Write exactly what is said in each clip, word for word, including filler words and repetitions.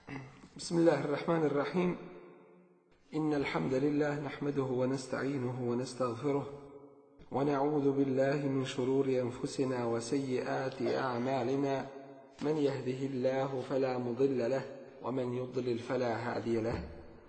بسم الله الرحمن الرحيم إن الحمد لله نحمده ونستعينه ونستغفره ونعوذ بالله من شرور أنفسنا وسيئات أعمالنا من يهده الله فلا مضل له ومن يضلل فلا هادي له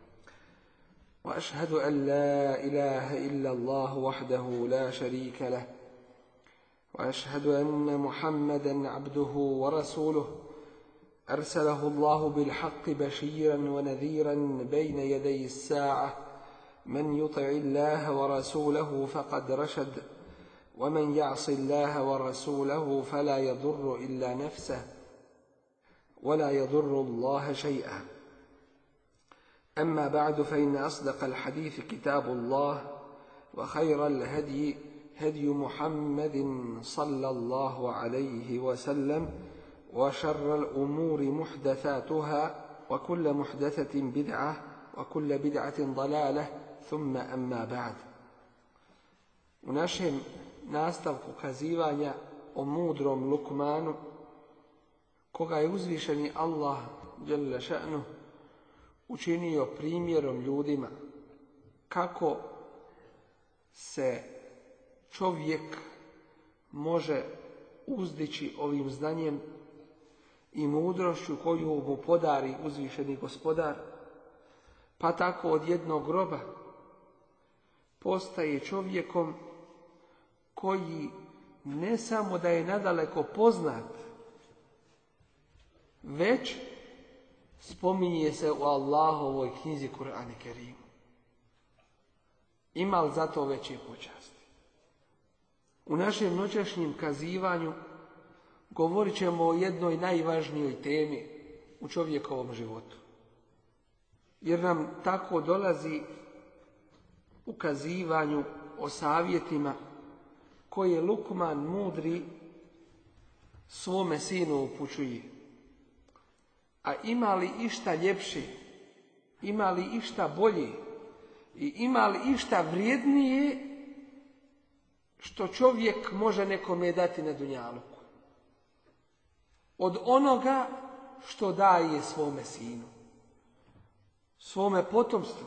وأشهد أن لا إله إلا الله وحده لا شريك له وأشهد أن محمدا عبده ورسوله أرسله الله بالحق بشيرا ونذيرا بين يدي الساعة من يطع الله ورسوله فقد رشد ومن يعص الله ورسوله فلا يضر إلا نفسه ولا يضر الله شيئا. أما بعد فإن أصدق الحديث كتاب الله وخير الهدي هدي محمد صلى الله عليه وسلم وشر الأمور محدثاتها وكل محدثة بدعة وكل بدعة ضلالة ثم أما بعد. U našem nastavku kazivanja o mudrom Lukmanu, koga je uzvišeni Allah dželle še'nu učinio primjerom ljudima kako se čovjek može uzdići ovim znanjem i mudrošću koju mu podari uzvišeni gospodar, pa tako od jednog groba postaje čovjekom koji ne samo da je nadaleko poznat, već spominje se u Allahovoj knjizi Kur'an i Kerim. Ima li zato veće počasti? U našem noćašnjem kazivanju govorit ćemo o jednoj najvažnijoj temi u čovjekovom životu. Jer nam tako dolazi u kazivanju o savjetima koje Lukman mudri svome sinu upućuje. A ima li išta ljepše, ima li išta bolje i ima li išta vrijednije što čovjek može nekome dati na dunjaluku od onoga što daje svome sinu, svome potomstvu.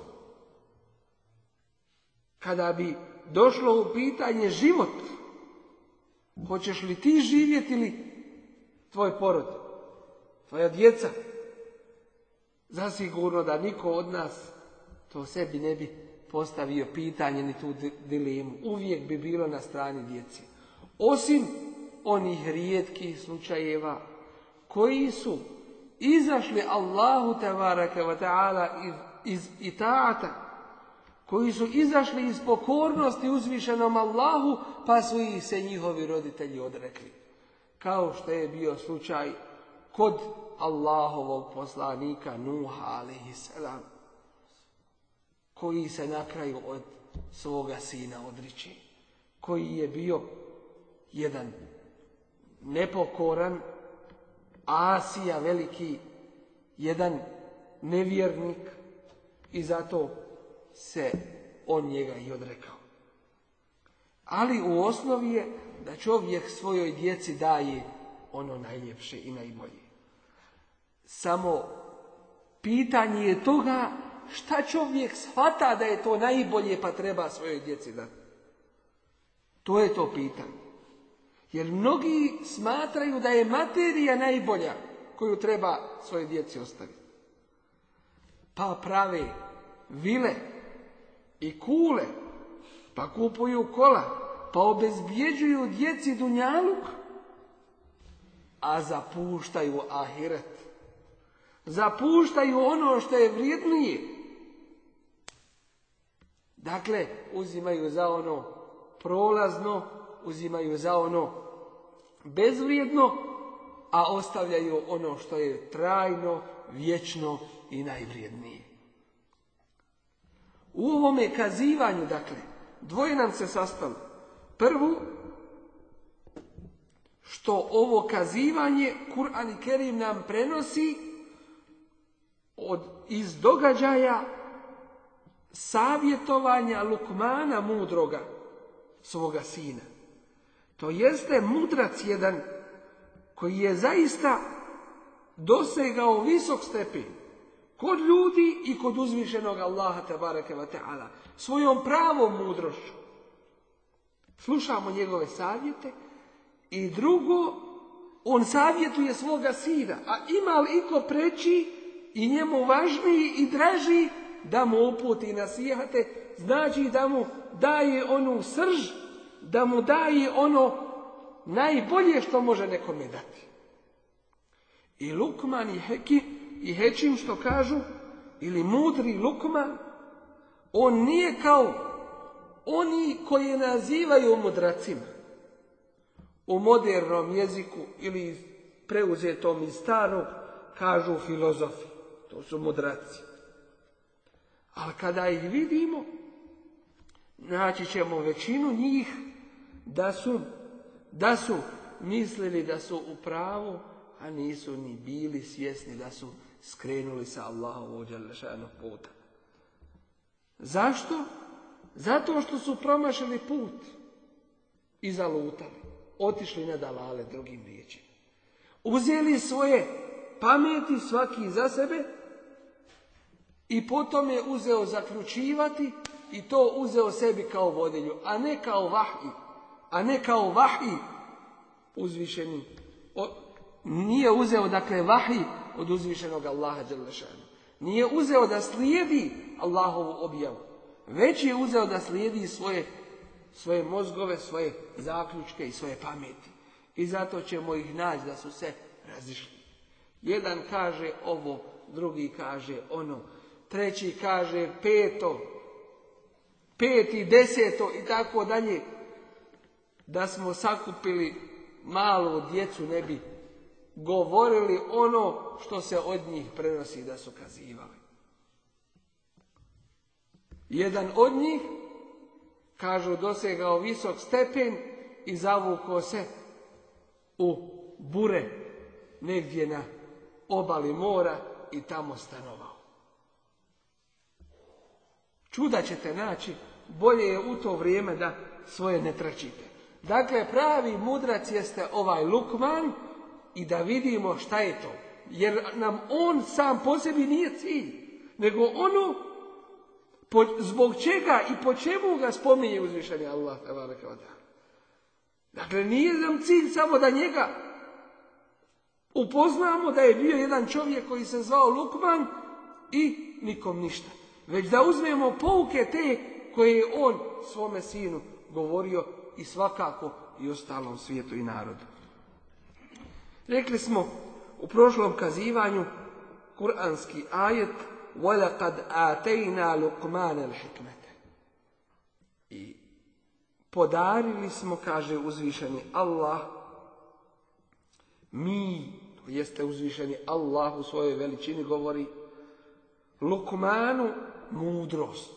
Kada bi došlo u pitanje život, hoćeš li ti živjeti ili tvoj porod, tvoja djeca, zasigurno da niko od nas to sebi ne bi postavio pitanje ni tu dilemu. Uvijek bi bilo na strani djeci. Osim onih rijetkih slučajeva koji su izašli Allahu tebareke ve ta'ala iz, iz itaata, koji su izašli iz pokornosti uzvišenom Allahu, pa su ih se njihovi roditelji odrekli. Kao što je bio slučaj kod Allahovog poslanika Nuha alejhi selam, koji se na kraju od svoga sina odriče, koji je bio jedan nepokoran Asija veliki, jedan nevjernik, i zato se on njega i odrekao. Ali u osnovi je da čovjek svojoj djeci daje ono najljepše i najbolje. Samo pitanje je toga šta čovjek shvata da je to najbolje pa treba svojoj djeci dati. To je to pitanje. Jer mnogi smatraju da je materija najbolja koju treba svojoj djeci ostaviti. Pa prave vile i kule, pa kupuju kola, pa obezbjeđuju djeci dunjaluk, a zapuštaju ahiret. Zapuštaju ono što je vrijednije. Dakle, uzimaju za ono prolazno, uzimaju za ono bezvrijedno, a ostavljaju ono što je trajno, vječno i najvrijednije. U ovome kazivanju, dakle, dvoje nam se sastalo. Prvo, što ovo kazivanje Kur'an i Kerim nam prenosi od, iz događaja savjetovanja Lukmana mudroga svoga sina. To jeste mudrac jedan koji je zaista dosegao visok stepen kod ljudi i kod uzvišenog Allaha tebareke ve taala, svojom pravom mudrošću. Slušamo njegove savjete i drugo, on savjetuje svoga sina, a ima li iko preći i njemu važniji i draži da mu uputi nasihate, znači da mu daje onu srž, da mu daje ono najbolje što može nekome dati. I Lukman i Heki i Hečim što kažu, ili mudri Lukman, on nije kao oni koji nazivaju mudracima u modernom jeziku ili preuzetom iz starog kažu filozofi. To su mudraci. Ali kada ih vidimo, naći ćemo većinu njih da su, da su mislili da su u pravu, a nisu ni bili svjesni da su skrenuli sa Allahovog dželešanog puta. Zašto? Zato što su promašili put i zalutali, otišli na dalale, drugim riječima. Uzeli svoje pameti svaki za sebe i potom je uzeo zaključivati i to uzeo sebi kao vodilju, a ne kao vahij, a ne kao vahij uzvišeni. O, nije uzeo dakle vahij od uzvišenog Allaha dželle šanu. Nije uzeo da slijedi Allahovu objavu, već je uzeo da slijedi svoje, svoje mozgove, svoje zaključke i svoje pameti. I zato ćemo ih naći da su se razišli. Jedan kaže ovo, drugi kaže ono, treći kaže peto, peti, deseto i tako dalje. Da smo sakupili malu djecu ne bi govorili ono što se od njih prenosi da su kazivali. Jedan od njih, kažu, dosegao visok stepen i zavukao se u bure negdje na obali mora i tamo stanovao. Čuda ćete naći, bolje je u to vrijeme da svoje ne tračite. Dakle, pravi mudrac jeste ovaj Lukman i da vidimo šta je to. Jer nam on sam po sebi nije cilj, nego ono po, zbog čega i po čemu ga spominje uzvišeni Allah. Dakle, nije nam cilj samo da njega upoznamo da je bio jedan čovjek koji se zvao Lukman i nikom ništa. Već da uzmemo pouke te koje je on svome sinu govorio i svakako i ostalom svijetu i narodu. Rekli smo u prošlom kazivanju kuranski ajet وَلَقَدْ آتَيْنَا لُقْمَانَ الْحِكْمَةَ. I podarili smo, kaže uzvišeni Allah, mi, to jeste uzvišeni Allah u svojoj veličini govori, Lukmanu mudrost.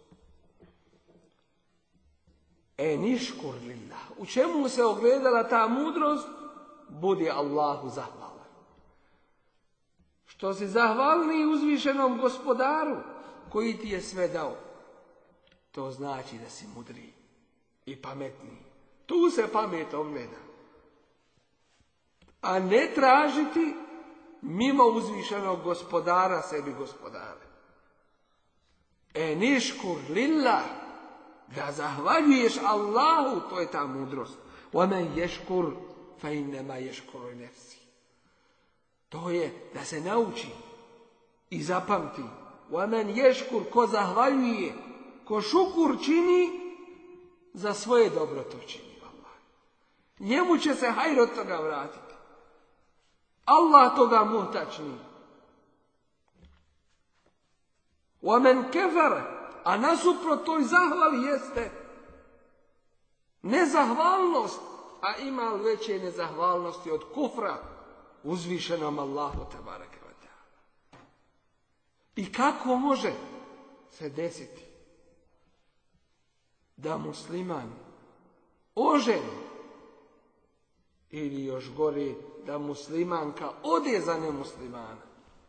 E niškur lillah. U čemu se ogledala ta mudrost? Budi Allahu zahvalan. Što si zahvalni uzvišenom gospodaru koji ti je sve dao. To znači da si mudriji i pametniji. Tu se pamet ogleda. A ne tražiti mimo uzvišenog gospodara sebi gospodare. E niškur lillah. Da zahvaljuješ Allahu, to je ta mudrost. وَمَنْ يَشْكُرْ فَإِنَّمَا يَشْكُرُ نَفْسِ. To je da se nauči i zapamti. وَمَنْ يَشْكُرْ, ko zahvaljuje, ko šukur čini, za svoje dobro to čini. Allah. Njemu će se hajr od toga vratiti. Allah toga muhtač nije. وَمَنْ كَفَرَ, a nasuprot toj zahvali jeste nezahvalnost, a ima li veće nezahvalnosti od kufra uzvišenom Allahu tebareke ve taala. I kako može se desiti da musliman oženi ili još gore da muslimanka ode za nemuslimana?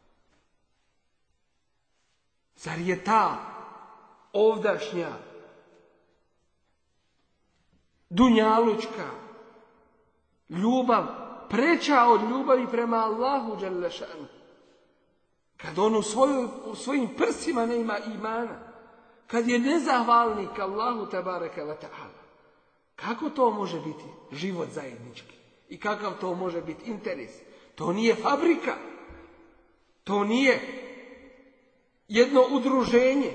Zar je ta ovdašnja dunjalučka ljubav preča od ljubavi prema Allahu dželle šanu? kad on u, svojoj, u svojim prsima ne ima imana, kad je nezahvalnik Allahu tebareke ve ta'ala, kako to može biti život zajednički? I kakav to može biti interes? To nije fabrika, to nije jedno udruženje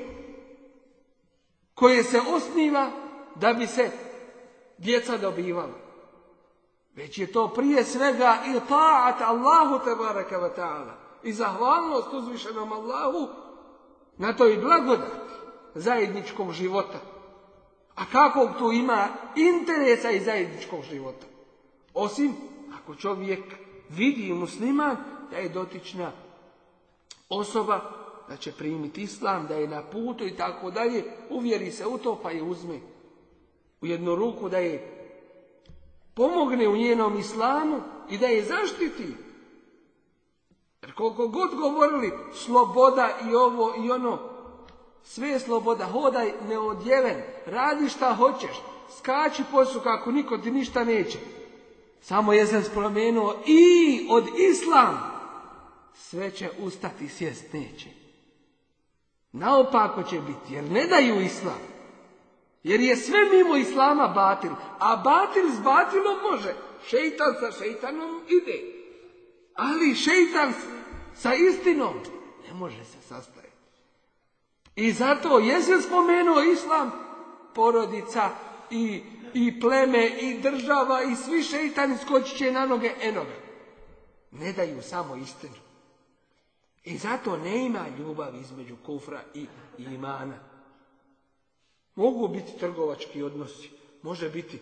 koje se osniva da bi se djeca dobivala. Već je to prije svega i ta'at Allahu tebareke ve ta'ala i zahvalnost uzvišenom Allahu na toj blagodati zajedničkog života. A kakvog tu ima interesa iz zajedničkog života? Osim ako čovjek vidi musliman da je dotična osoba, da će primiti islam, da je na putu i tako dalje, uvjeri se u to pa je uzme u jednu ruku, da je pomogne u njenom islamu i da je zaštiti. Jer koliko god govorili sloboda i ovo i ono, sve je sloboda, hodaj neodjeven, radi šta hoćeš, skači posu kako niko ti ništa neće. Samo je sam spomenuo i od islam sve će ustati, sjest neće. Naopako će biti, jer ne daju islam. Jer je sve mimo islama batil, a batil s batilom može. Šeitan sa šeitanom ide. Ali šeitan sa istinom ne može se sastajati. I zato jesam spomenuo islam, porodica i, i pleme i država i svi šeitani skočit će na noge enoga. Ne daju samo istinu. I zato ne ima ljubavi između kufra i imana. Mogu biti trgovački odnosi, može biti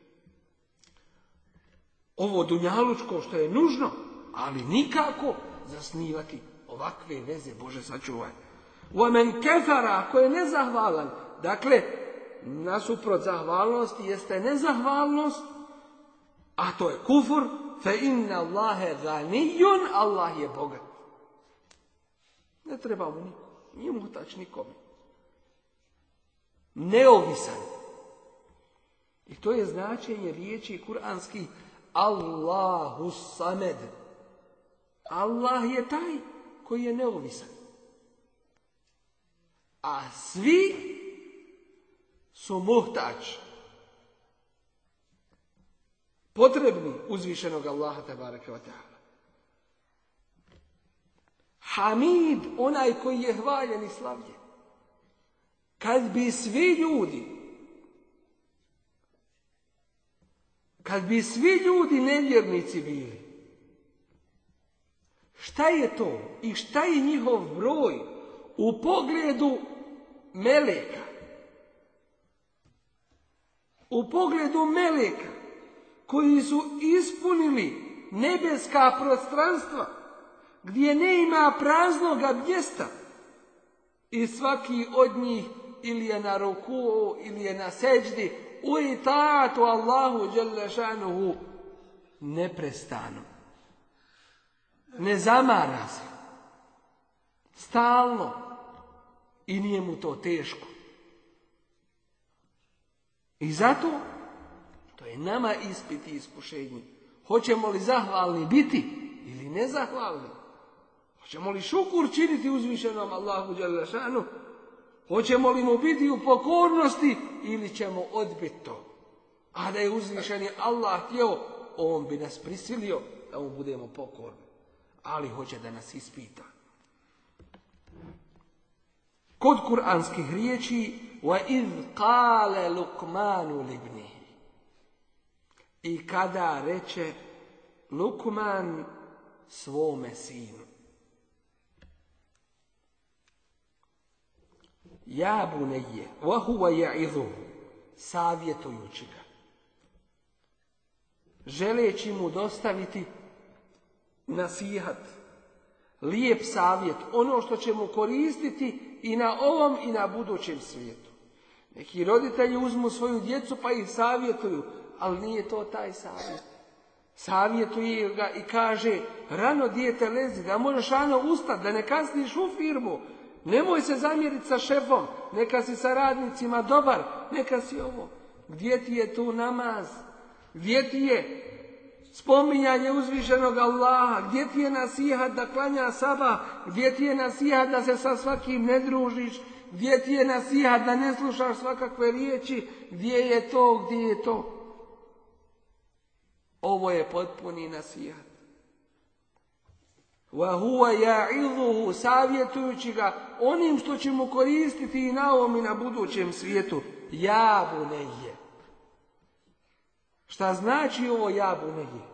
ovo dunjalučko što je nužno, ali nikako zasnivati ovakve veze, Bože sačuvaj. وَمَنْ كَفَرَ, ako je nezahvalan, dakle, nasuprot zahvalnosti jeste nezahvalnost, a to je kufur, فَإِنَّ اللَّهَ غَنِيٌّ, Allah je bogat. Ne treba mu niko, nije muhtač nikome. Neovisan. I to je značenje riječi kuranski Allahu samed. Allah je taj koji je neovisan. A svi su muhtač, potrebni uzvišenog Allaha tebareke ve ta'ala. Hamid, onaj koji je hvaljen i slavljen. Kad bi svi ljudi, kad bi svi ljudi nevjernici bili, šta je to i šta je njihov broj u pogledu meleka? U pogledu meleka koji su ispunili nebeska prostranstva, gdje ne ima praznoga mjesta i svaki od njih ili je na ruku ili je na seđdi u itaatu Allahu dželle šanuhu neprestano. Ne zamara se. Stalno. I nije mu to teško. I zato to je nama ispit i iskušenje. Hoćemo li zahvalni biti ili nezahvalni? Hoćemo li šukur činiti uzvišenom Allahu dželle šanuhu? Hoćemo li mu biti u pokornosti ili ćemo odbiti to? A da je uzvišeni Allah htio, on bi nas prisilio da mu budemo pokorni. Ali hoće da nas ispita. Kod kuranskih riječi وَإِذْ قَالَ لُقْمَانُ لِبْنِهِ, i kada reče Lukman svome sinu, ja bunejje, vahuva ja'izuhu, savjetujući ga, želeći mu dostaviti nasihat, lijep savjet, ono što će mu koristiti i na ovom i na budućem svijetu. Neki roditelji uzmu svoju djecu pa ih savjetuju, ali nije to taj savjet. Savjetuje ga i kaže, rano dijete lezi, da možeš rano ustati, da ne kasniš u firmu, nemoj se zamjeriti sa šefom, neka si sa radnicima dobar, neka si ovo. Gdje ti je tu namaz? Gdje ti je spominjanje uzvišenog Allaha, gdje ti je nasihat da klanja sabah, gdje ti je nasihat da se sa svakim ne družiš, gdje ti je nasihat da ne slušaš svakakve riječi, gdje je to, gdje je to. Ovo je potpuni nasihat. Wa huwa ya'izuhu, savjetujući ga onim što će mu koristiti i na ovom i na budućem svijetu. Ja bunejje. Šta znači ovo ja bunejje?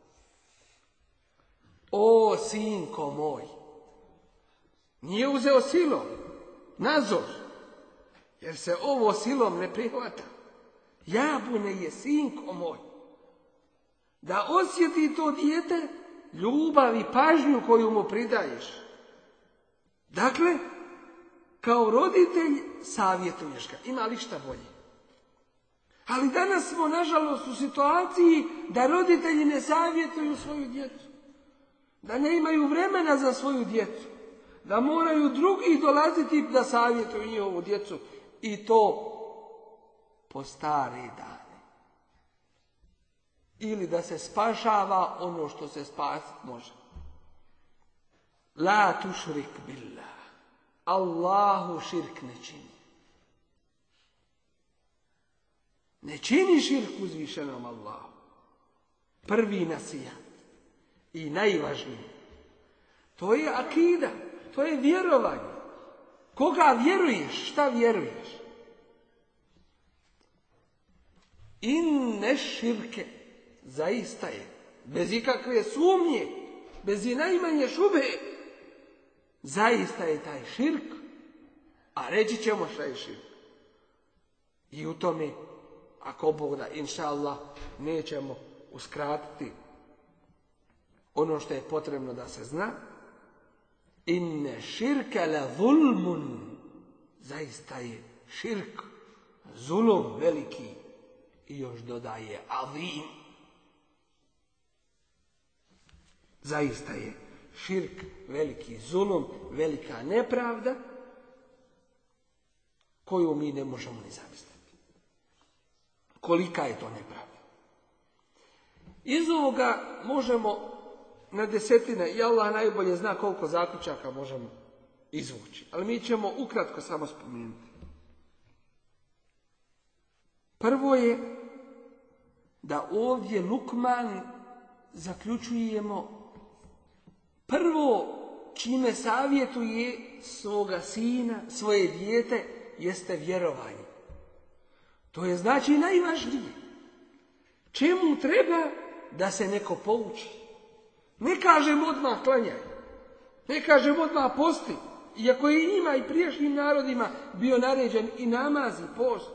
O sinko moj. Nije uzeo silom, nazor, jer se ovo silom ne prihvata. Ja bunejje, sinko moj. Da osjeti to dijete ljubav i pažnju koju mu pridaješ. Dakle, kao roditelj savjetuješ ga. Ima li šta bolje? Ali danas smo, nažalost, u situaciji da roditelji ne savjetuju svoju djecu. Da ne imaju vremena za svoju djecu. Da moraju drugi dolaziti da savjetuju njihovu djecu. I to po stare dane. Ili da se spašava ono što se spasiti može. La tušrik billah. Allahu širk ne čini. Ne čini širk uzvišenom Allahu. Prvi nasihat i najvažniji. To je akida, to je vjerovanje. Koga vjeruješ, šta vjeruješ? Inne širke, zaista je, bez ikakve sumnje, bez i najmanje šube, zaista je taj širk, a reći ćemo šta je širk. I u tome, ako Bog da, inša Allah, nećemo uskratiti ono što je potrebno da se zna. Inne širke la zulmun, zaista je širk, zulum veliki, i još dodaje azim. Zaista je širk veliki zulum, velika nepravda koju mi ne možemo ni zamisliti. Kolika je to nepravda? Iz ovoga možemo na desetine, i Allah najbolje zna koliko zaključaka možemo izvući. Ali mi ćemo ukratko samo spomenuti. Prvo je da ovdje Lukman zaključujemo prvo čime savjetuje svoga sina, svoje dijete, jeste vjerovanje. To je znači najvažnije. Čemu treba da se neko pouči? Ne kažem odmah klanjaj, ne kažem odmah posti, iako je njima i prijašnjim narodima bio naređen i namaz i post.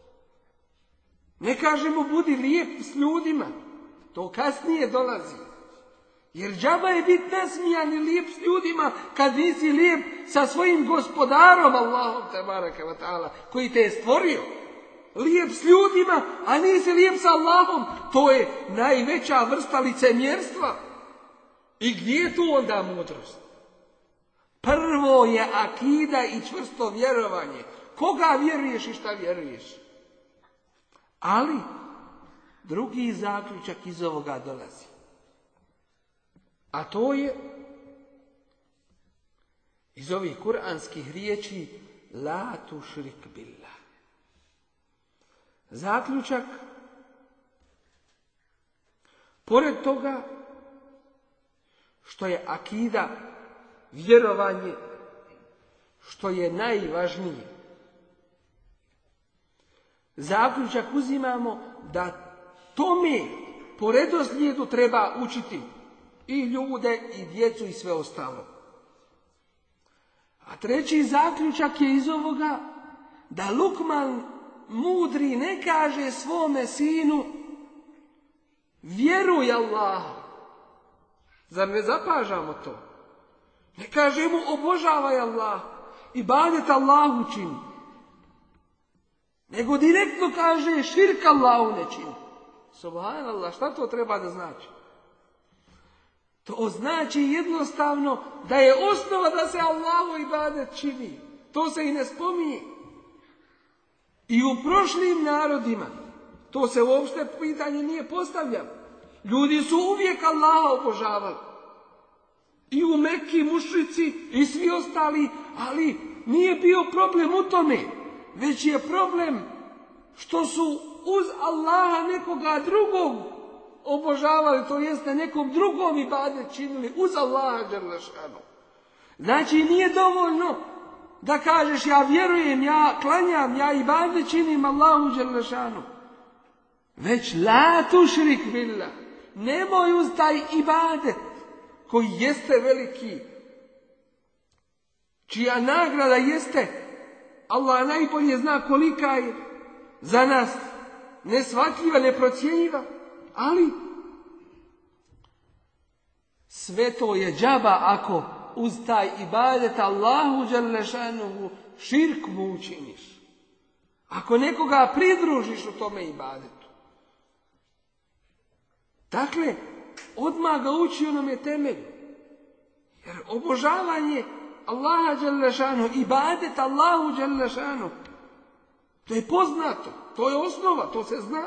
Ne kažemo budi lijep s ljudima, to kasnije dolazi. Jer džaba je biti nasmijan i lijep s ljudima kad nisi lijep sa svojim gospodarom Allahom tebareke ve taala koji te je stvorio. Lijep s ljudima, a nisi lijep sa Allahom, to je najveća vrsta licemjerstva. I gdje je tu onda mudrost? Prvo je akida i čvrsto vjerovanje. Koga vjeruješ i šta vjeruješ? Ali drugi zaključak iz ovoga dolazi. A to je iz ovih kuranskih riječi la tušrik billah. Zaključak, pored toga što je akida, vjerovanje, što je najvažnije, zaključak uzimamo da tome po redoslijedu treba učiti i ljude, i djecu, i sve ostalo. A treći zaključak je iz ovoga da Lukman mudri ne kaže svome sinu vjeruj Allaha. Zar ne zapažamo to? Ne kaže mu obožavaj Allah, ibadet Allahu čini. Nego direktno kaže širk Allahu ne čini. Subhanallah, šta to treba da znači? To znači jednostavno da je osnova da se Allahu ibadet čini. To se i ne spominje. I u prošlim narodima to se uopšte pitanje nije postavljalo. Ljudi su uvijek Allaha obožavali. I u Mekki mušrici i svi ostali, ali nije bio problem u tome. Već je problem što su uz Allaha nekoga drugog obožavali, to jeste nekom drugom ibadet činili uz Allaha dželle šanu. Znači nije dovoljno da kažeš ja vjerujem, ja klanjam, ja ibadet činim Allahu dželle šanu. Već la tušrik billah. Nemoj uz taj ibadet koji jeste veliki, čija nagrada jeste, Allah najbolje zna kolika je za nas neshvatljiva, neprocjenjiva, ali sve to je džaba ako uz taj ibadet Allahu dželle šanuhu širk mu učiniš. Ako nekoga pridružiš u tome ibadetu. Dakle, odmah ga uči onome temelju. Jer obožavanje Allaha dželle šanuhu, ibadet Allahu dželle šanuhu, to je poznato, to je osnova, to se zna.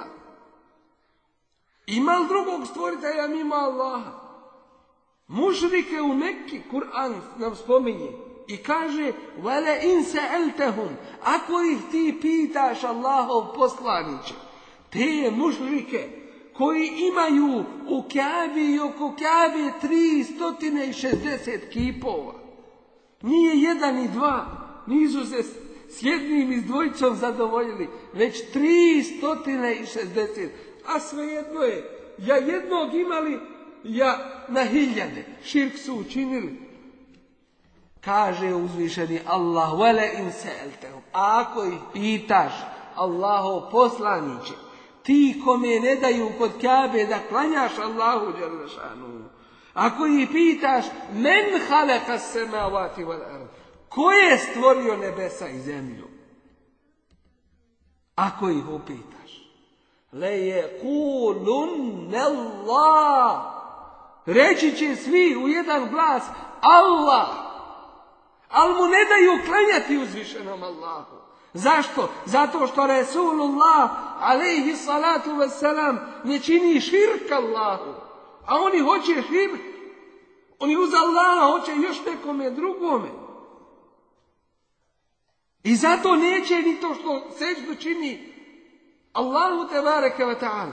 Ima li drugog stvoritelja mimo Allaha? Mušrike u Mekki, Kur'an nam spominje i kaže vele in sa'altahum, ako ih ti pitaš Allahov poslaniče, te mušrike koji imaju u Kjabi i oko Kjabe tristo šezdeset kipova, nije jedan i dva, nisu se s jednim i s dvojicom zadovoljili, već tristo šezdeset, a svejedno je, ja jednog imali, ja na hiljade, širk su učinili. Kaže uzvišeni Allah, vele in sa'altahum, ako ih pitaš Allahov poslaniče, ti kome ne daju kod Kjabe da klanjaš Allahu dželle šanuhu, ako ih pitaš men halaka semavati wal ard, ko je stvorio nebesa i zemlju, ako ih upitaš, le yequlun Allah, reći će svi u jedan glas Allah, ali mu ne daju klanjati uzvišenom Allahu. Zašto? Zato što Resulullah alejhi salatu vesselam ne čini širk Allahu, a oni hoće širk. Oni uz Allaha hoće još nekome drugome. I zato neće ni to što seždu čini Allahu tebareke ve ta'ala.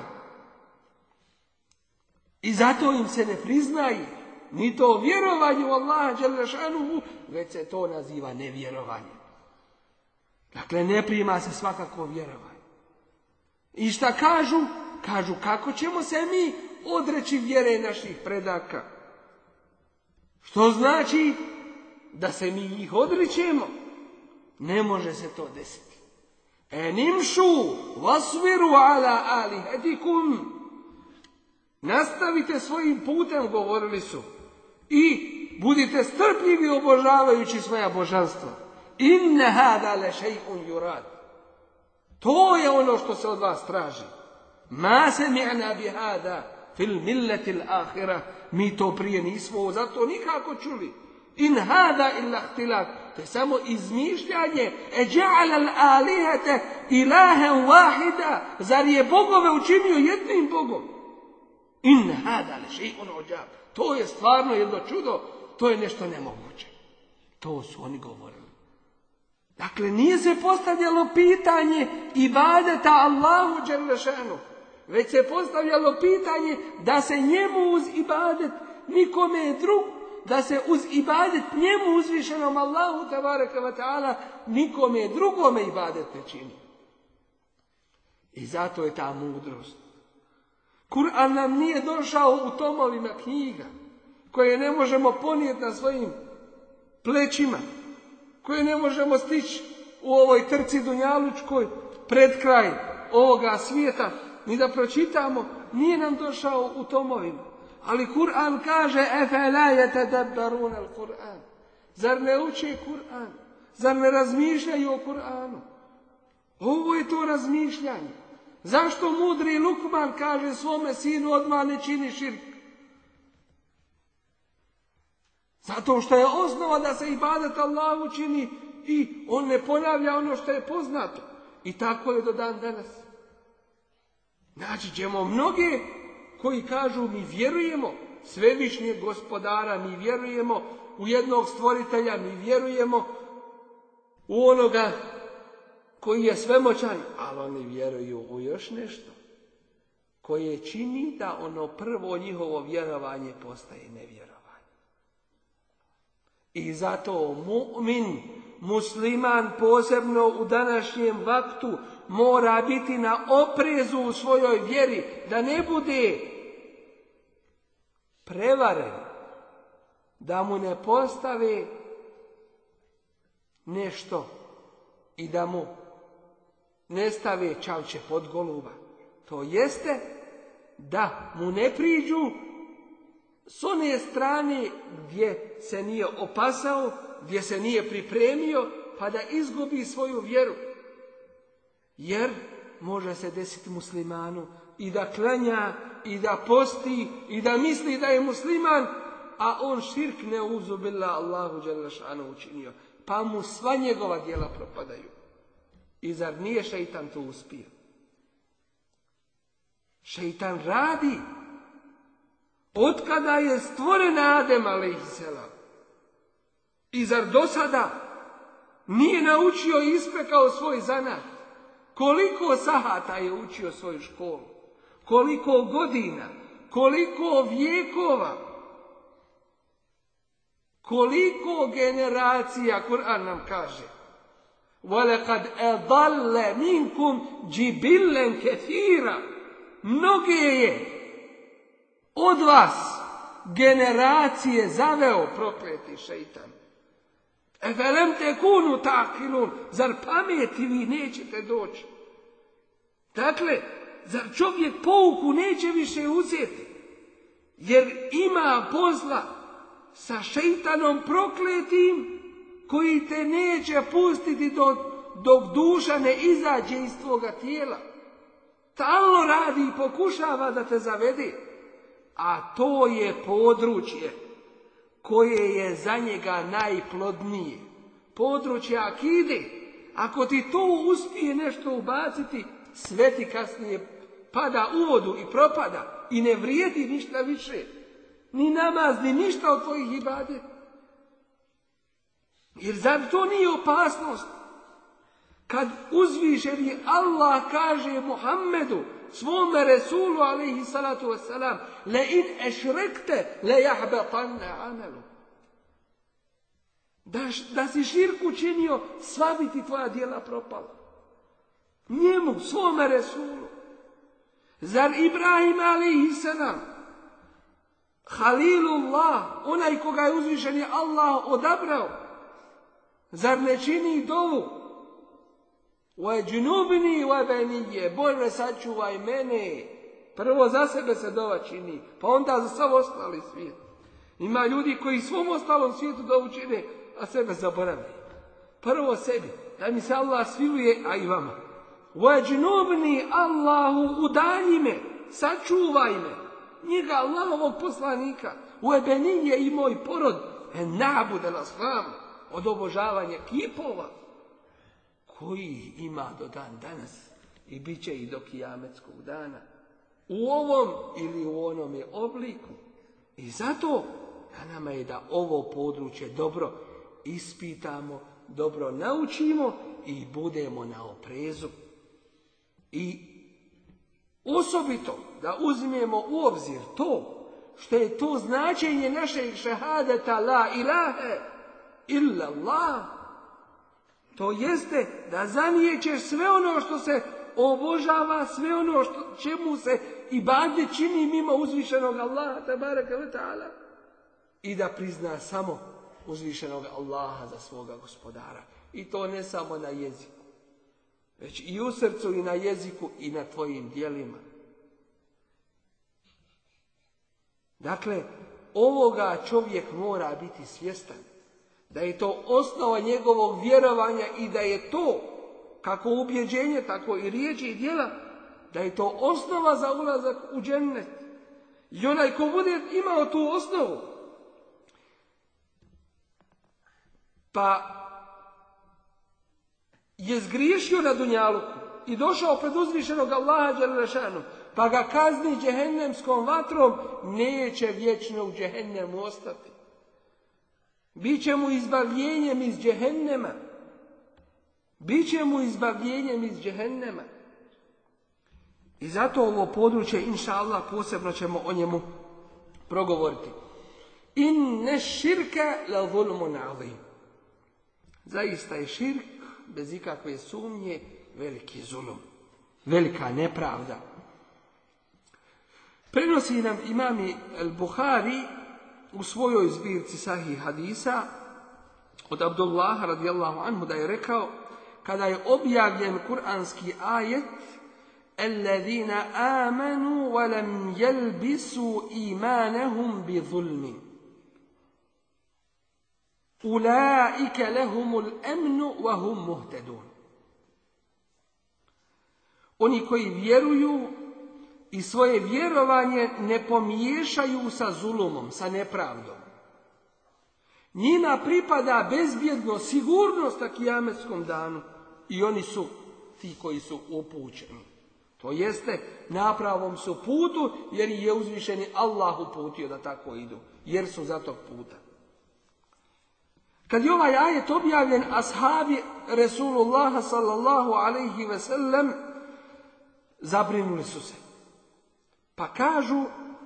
I zato im se ne priznaje ni to vjerovanje u Allaha dželle šanuhu, već se to naziva nevjerovanje. Dakle, ne prima se svakako vjerovanje. I šta kažu? Kažu kako ćemo se mi odreći vjere naših predaka. Što znači da se mi njih odričemo? Ne može se to desiti. Enimšu vasviru ala alihatikum. Nastavite svojim putem, govorili su, i budite strpljivi obožavajući svoja božanstva. Inne hada le šej'un yurad. To je ono što se od vas traži. Ma sami'na bi hada fil millati al-akhirah. Mi to prije nismo zato nikako čuli. In hada illa ihtilaf. To je samo izmišljanje. E ja'ala al-alihata ilahan wahida. Zar je bogove učinio jednim bogom? In hada le šej'un ujab. To je stvarno jedno čudo. To je nešto nemoguće. To su oni govorili. Dakle, nije se postavljalo pitanje ibadeta Allahu dželle šanuhu, već se postavljalo pitanje da se njemu uz ibadet nikome drug, da se uz ibadet njemu uzvišenom Allahu tebareke ve ta'ala nikome drugome ibadet ne čini. I zato je ta mudrost. Kur'an nam nije došao u tomovima knjiga koje ne možemo ponijeti na svojim plećima, koje ne možemo stići u ovoj trci dunjalučkoj pred kraj ovoga svijeta, ni da pročitamo, nije nam došao u tomovima. Ali Kur'an kaže efela yatadabbarun al-Kur'an. Zar ne uče Kur'an? Zar ne razmišljaju o Kur'anu? Ovo je to razmišljanje. Zašto mudri Lukman kaže svome sinu odmah ne čini širk? Zato što je osnova da se ibadet Allahu čini i on ne ponavlja ono što je poznato. I tako je do dan danas. Znači ćemo mnoge koji kažu mi vjerujemo svevišnjeg gospodara, mi vjerujemo u jednog stvoritelja, mi vjerujemo u onoga koji je svemoćan, ali oni vjeruju u još nešto koje čini da ono prvo njihovo vjerovanje postaje nevjerovanje. I zato mu'min, musliman, posebno u današnjem vaktu, mora biti na oprezu u svojoj vjeri, da ne bude prevaren, da mu ne postave nešto i da mu ne stave čavče pod goluba. To jeste da mu ne priđu s one strane gdje se nije opasao, gdje se nije pripremio, pa da izgubi svoju vjeru. Jer može se desiti muslimanu i da klanja, i da posti, i da misli da je musliman, a on širk ne uzubila Allahu dželle šanu učinio. Pa mu sva njegova djela propadaju. I zar nije šeitan to uspio? Šeitan radi otkada je stvoren Adem alejhiselam. I zar do sada nije naučio i ispekao svoj zanat? Koliko sahata je učio svoju školu? Koliko godina? Koliko vijekova? Koliko generacija? Kur'an nam kaže: وَلَقَدْ أَضَلَّ مِنْكُمْ جِبِلًا كَثِيرًا. Mnoge je od vas generacije zaveo prokleti šeitan. Efelem tekunu ta'qilun. Zar pameti vi nećete doći? Dakle, zar čovjek pouku neće više uzeti? Jer ima posla sa šeitanom prokletim koji te neće pustiti dok, dok duša ne izađe iz tvoga tijela. Stalno radi i pokušava da te zavede. A to je područje koje je za njega najplodnije. Područje akide. Ako ti to uspije nešto ubaciti, sve ti kasnije pada u vodu i propada. I ne vrijedi ništa više. Ni namaz, ni ništa od tvojih ibadeta. Jer zar to nije opasnost? Kad uzvišeni Allah kaže Muhammedu, svome Resulu alaihi salatu wasalam, le in ešrekte le jahbetanne amelu. Da, da si širku činio, sva bi ti tvoja djela propala. Njemu, svome Resulu. Zar Ibrahim alaihi salam, Halilullah, onaj koga je uzvišeni Allah odabrao, zar ne čini dovu? وَجْنُبْنِي وَبَنِيَّ. Bože, sačuvaj mene. Prvo za sebe se dova čini, pa onda za sav ostali svijet. Ima ljudi koji svom ostalom svijetu dovu čine, a sebe zaboravljaju. Prvo sebi, da mi se Allah sviluje, a i vama. وَجْنُبْنِي Allahu, udalji me, sačuvaj me. Njega, Allahovog poslanika, وَبَنِيَّ i moj porod, نَعْبُدَ الْأَصْنَامَ, od obožavanja kipova, koji ima do dan danas i bit će i do kijametskog dana. U ovom ili u onome obliku. I zato na nama je da ovo područje dobro ispitamo, dobro naučimo i budemo na oprezu. I osobito da uzmemo u obzir to što je to značenje našeg šehadeta la ilahe illa Allah. To jeste da zaniječeš sve ono što se obožava, sve ono što, čemu se ibadet čini mimo uzvišenog Allaha tabaraka wa ta'ala, i da prizna samo uzvišenog Allaha za svoga gospodara. I to ne samo na jeziku, već i u srcu i na jeziku i na tvojim djelima. Dakle, ovoga čovjek mora biti svjestan. Da je to osnova njegovog vjerovanja i da je to, kako ubjeđenje, tako i riječi i djela, da je to osnova za ulazak u džennet. I onaj ko bude imao tu osnovu, pa je zgriješio na dunjaluku i došao pred uzvišenog Allaha dželle šanu, pa ga kazni džehennemskom vatrom, neće vječno u džehennemu ostati. Biće mu izbavljenjem iz džehennema. Biće mu izbavljenjem iz džehennema. I zato ovo područje, inša Allah, posebno ćemo o njemu progovoriti. Inne širka la zulmun azim. Zaista je širk, bez ikakve sumnje, veliki zulum. Velika nepravda. Prenosi nam imami al-Buhari u svojoj zbirci Sahih hadisa od Abdullaha radijallahu anhu da je rekao, kada je objavljen kuranski ajet الذين آمنوا ولم يلبسوا إيمانهم بظلم أولئك لهم الأمن وهم مهتدون. Oni koji vjeruju i svoje vjerovanje ne pomiješaju sa zulumom, sa nepravdom. Njima pripada bezbjedno sigurnost na kijametskom danu i oni su ti koji su upućeni. To jeste, na pravom su putu, jer je uzvišeni Allah uputio da tako idu, jer su za tog puta. Kad je ovaj ajet objavljen, ashabi Resulullaha sallallahu alaihi ve sellem zabrinuli su se. Pa kažu,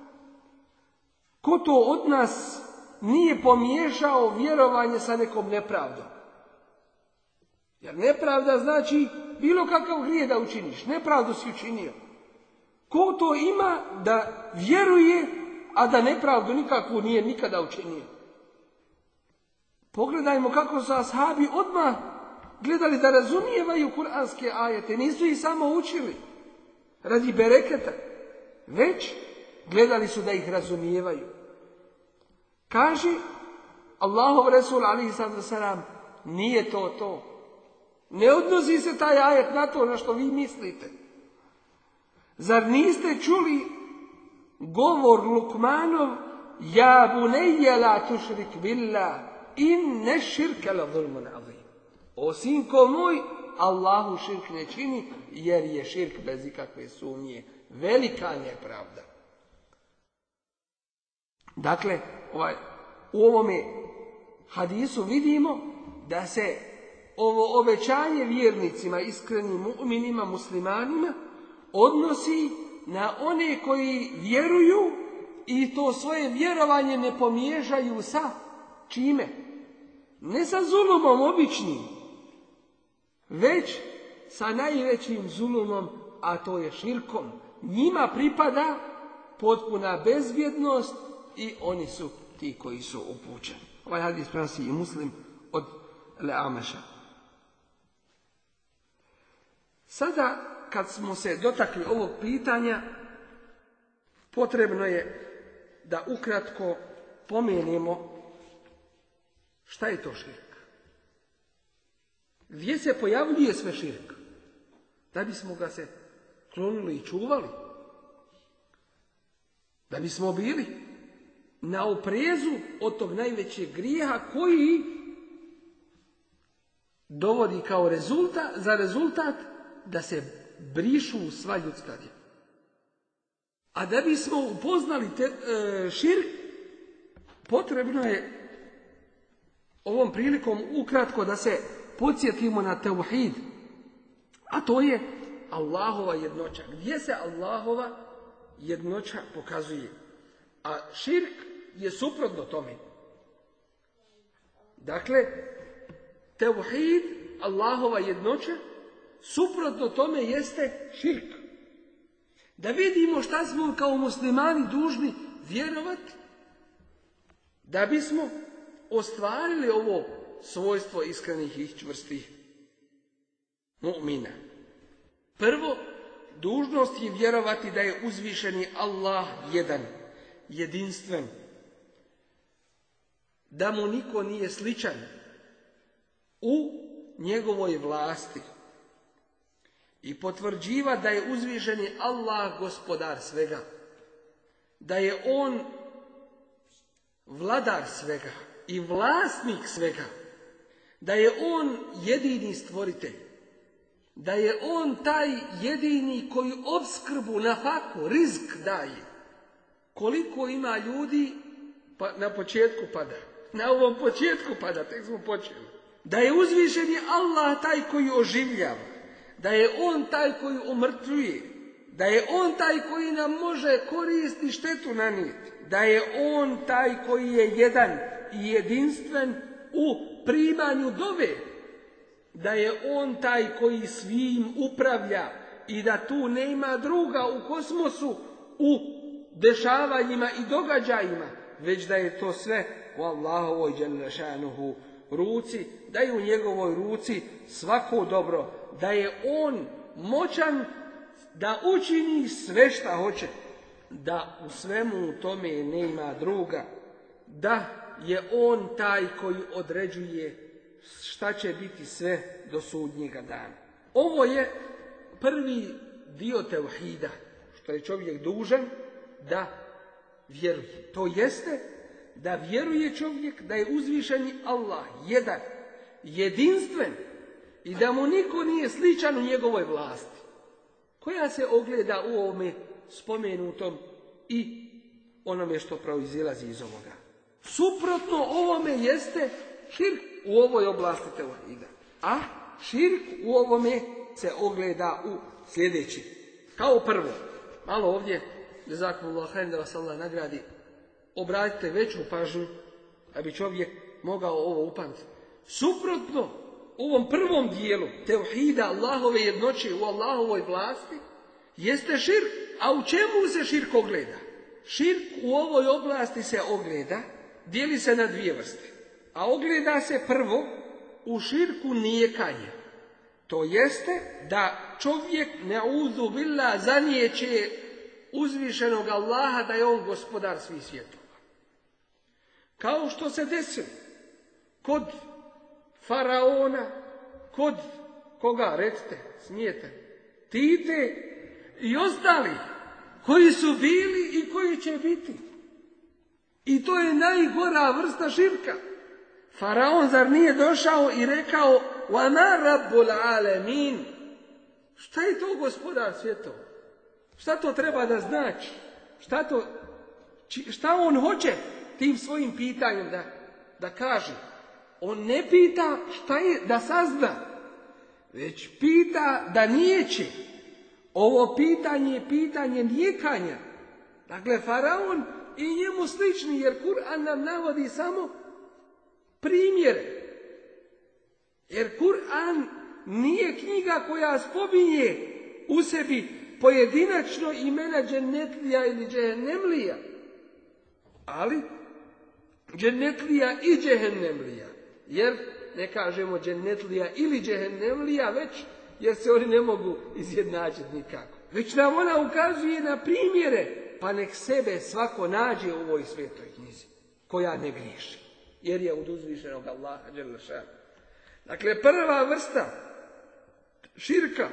ko to od nas nije pomiješao vjerovanje sa nekom nepravdom? Jer nepravda znači bilo kakav grijeh da učiniš. Nepravdu si učinio. Ko to ima da vjeruje, a da nepravdu nikakvu nije nikada učinio? Pogledajmo kako su ashabi odmah gledali da razumijevaju kuranske ajete. Nisu ih samo učili radi bereketa, već gledali su da ih razumijevaju. Kaže Allahov Resul alejhi salatu vesselam, nije to to. Ne odnosi se taj ajet na to na što vi mislite. Zar niste čuli govor Lukmanov, ja bunejje la tušrik billah, inne širke la zulmun azim. O sinko moj, Allahu širk ne čini, jer je širk bez ikakve sumnje velika nepravda. Dakle, ovaj, u ovome hadisu vidimo da se ovo obećanje vjernicima, iskrenim mu'minima, muslimanima, odnosi na one koji vjeruju i to svoje vjerovanje ne pomiješaju sa čime? Ne sa zulumom običnim, već sa najvećim zulumom, a to je širkom. Njima pripada potpuna bezbjednost i oni su ti koji su upućeni. Ovaj hadis prenosi i Muslim od Le'amaša. Sada, kad smo se dotakli ovog pitanja, potrebno je da ukratko pomenemo šta je to širk. Gdje se pojavljuje sve širk? Da bismo ga se klonili i čuvali. Da bismo bili na oprezu od tog najvećeg grijeha koji dovodi kao rezultat, za rezultat da se brišu sva ljudska djela. A da bismo upoznali te, e, širk, potrebno je ovom prilikom ukratko da se podsjetimo na tauhid, a to je Allahova jednoća. Gdje se Allahova jednoća pokazuje? A širk je suprotno tome. Dakle, tauhid, Allahova jednoća, suprotno tome jeste širk. Da vidimo šta smo kao muslimani dužni vjerovati, da bismo ostvarili ovo svojstvo iskrenih i čvrstih mu'mina. Prvo, dužnost je vjerovati da je uzvišeni Allah jedan, jedinstven, da mu niko nije sličan u njegovoj vlasti i potvrđiva da je uzvišeni Allah gospodar svega, da je on vladar svega i vlasnik svega, da je on jedini stvoritelj da je on taj jedini koji opskrbu na faku, rizk daje. Koliko ima ljudi, pa na početku pada. Na ovom početku pada, tek smo počeli. Da je uzvišeni Allah taj koji oživljava, da je on taj koji umrtvuje, da je on taj koji nam može koristi štetu nanijeti, da je on taj koji je jedan i jedinstven u primanju dove, da je on taj koji svim upravlja i da tu nema druga u kosmosu, u dešavanjima i događajima, već da je to sve u Allahovoj dželle šanuhu ruci, da je u njegovoj ruci svako dobro, da je on moćan da učini sve šta hoće, da u svemu u tome nema druga, da je on taj koji određuje šta će biti sve do sudnjega dana. Ovo je prvi dio tevhida, što je čovjek dužan da vjeruje. To jeste da vjeruje čovjek da je uzvišeni Allah jedan, jedinstven i da mu niko nije sličan u njegovoj vlasti, koja se ogleda u ovome spomenutom i onome što proizilazi iz ovoga. Suprotno ovome jeste širk u ovoj oblasti tevhida, a širk u ovome se ogleda u sljedeći. Kao prvo, malo ovdje, jazakumullahu khairan, da vas Allah nagradi, obratite veću pažnju, da bi čovjek mogao ovo upamtiti. Suprotno ovom prvom dijelu tevhida, Allahove jednoće u Allahovoj vlasti, jeste širk. A u čemu se širk ogleda? Širk u ovoj oblasti se ogleda, dijeli se na dvije vrste. A ogleda se prvo u širku nijekanje. To jeste da čovjek ne'udhu billah zanijeće uzvišenog Allaha da je on gospodar svih svjetova. Kao što se desilo kod faraona, kod koga, recite, smijete, Tite i ostali koji su bili i koji će biti. I to je najgora vrsta širka. Faraon zar nije došao i rekao وَمَا رَبُّ الْعَالَمِينَ? Šta je to gospodar svjetova? Šta to treba da znači? Šta, to, šta on hoće tim svojim pitanjem da, da kaže? On ne pita šta je da sazna, već pita da nijeće. Ovo pitanje je pitanje nijekanja. Dakle, faraon i njemu slični, jer Kur'an nam navodi samo primjere. Jer Kur'an nije knjiga koja spominje u sebi pojedinačno imena džennetlija ili džehennemlija, ali džennetlija i džehennemlija. Jer ne kažemo džennetlija ili džehennemlija, već jer se oni ne mogu izjednačiti nikako. Već nam ona ukazuje na primjere, pa nek sebe svako nađe u ovoj svetoj knjizi, koja ne griješi, jer je od uzvišenog Allaha dželle šanuhu. Dakle, prva vrsta širka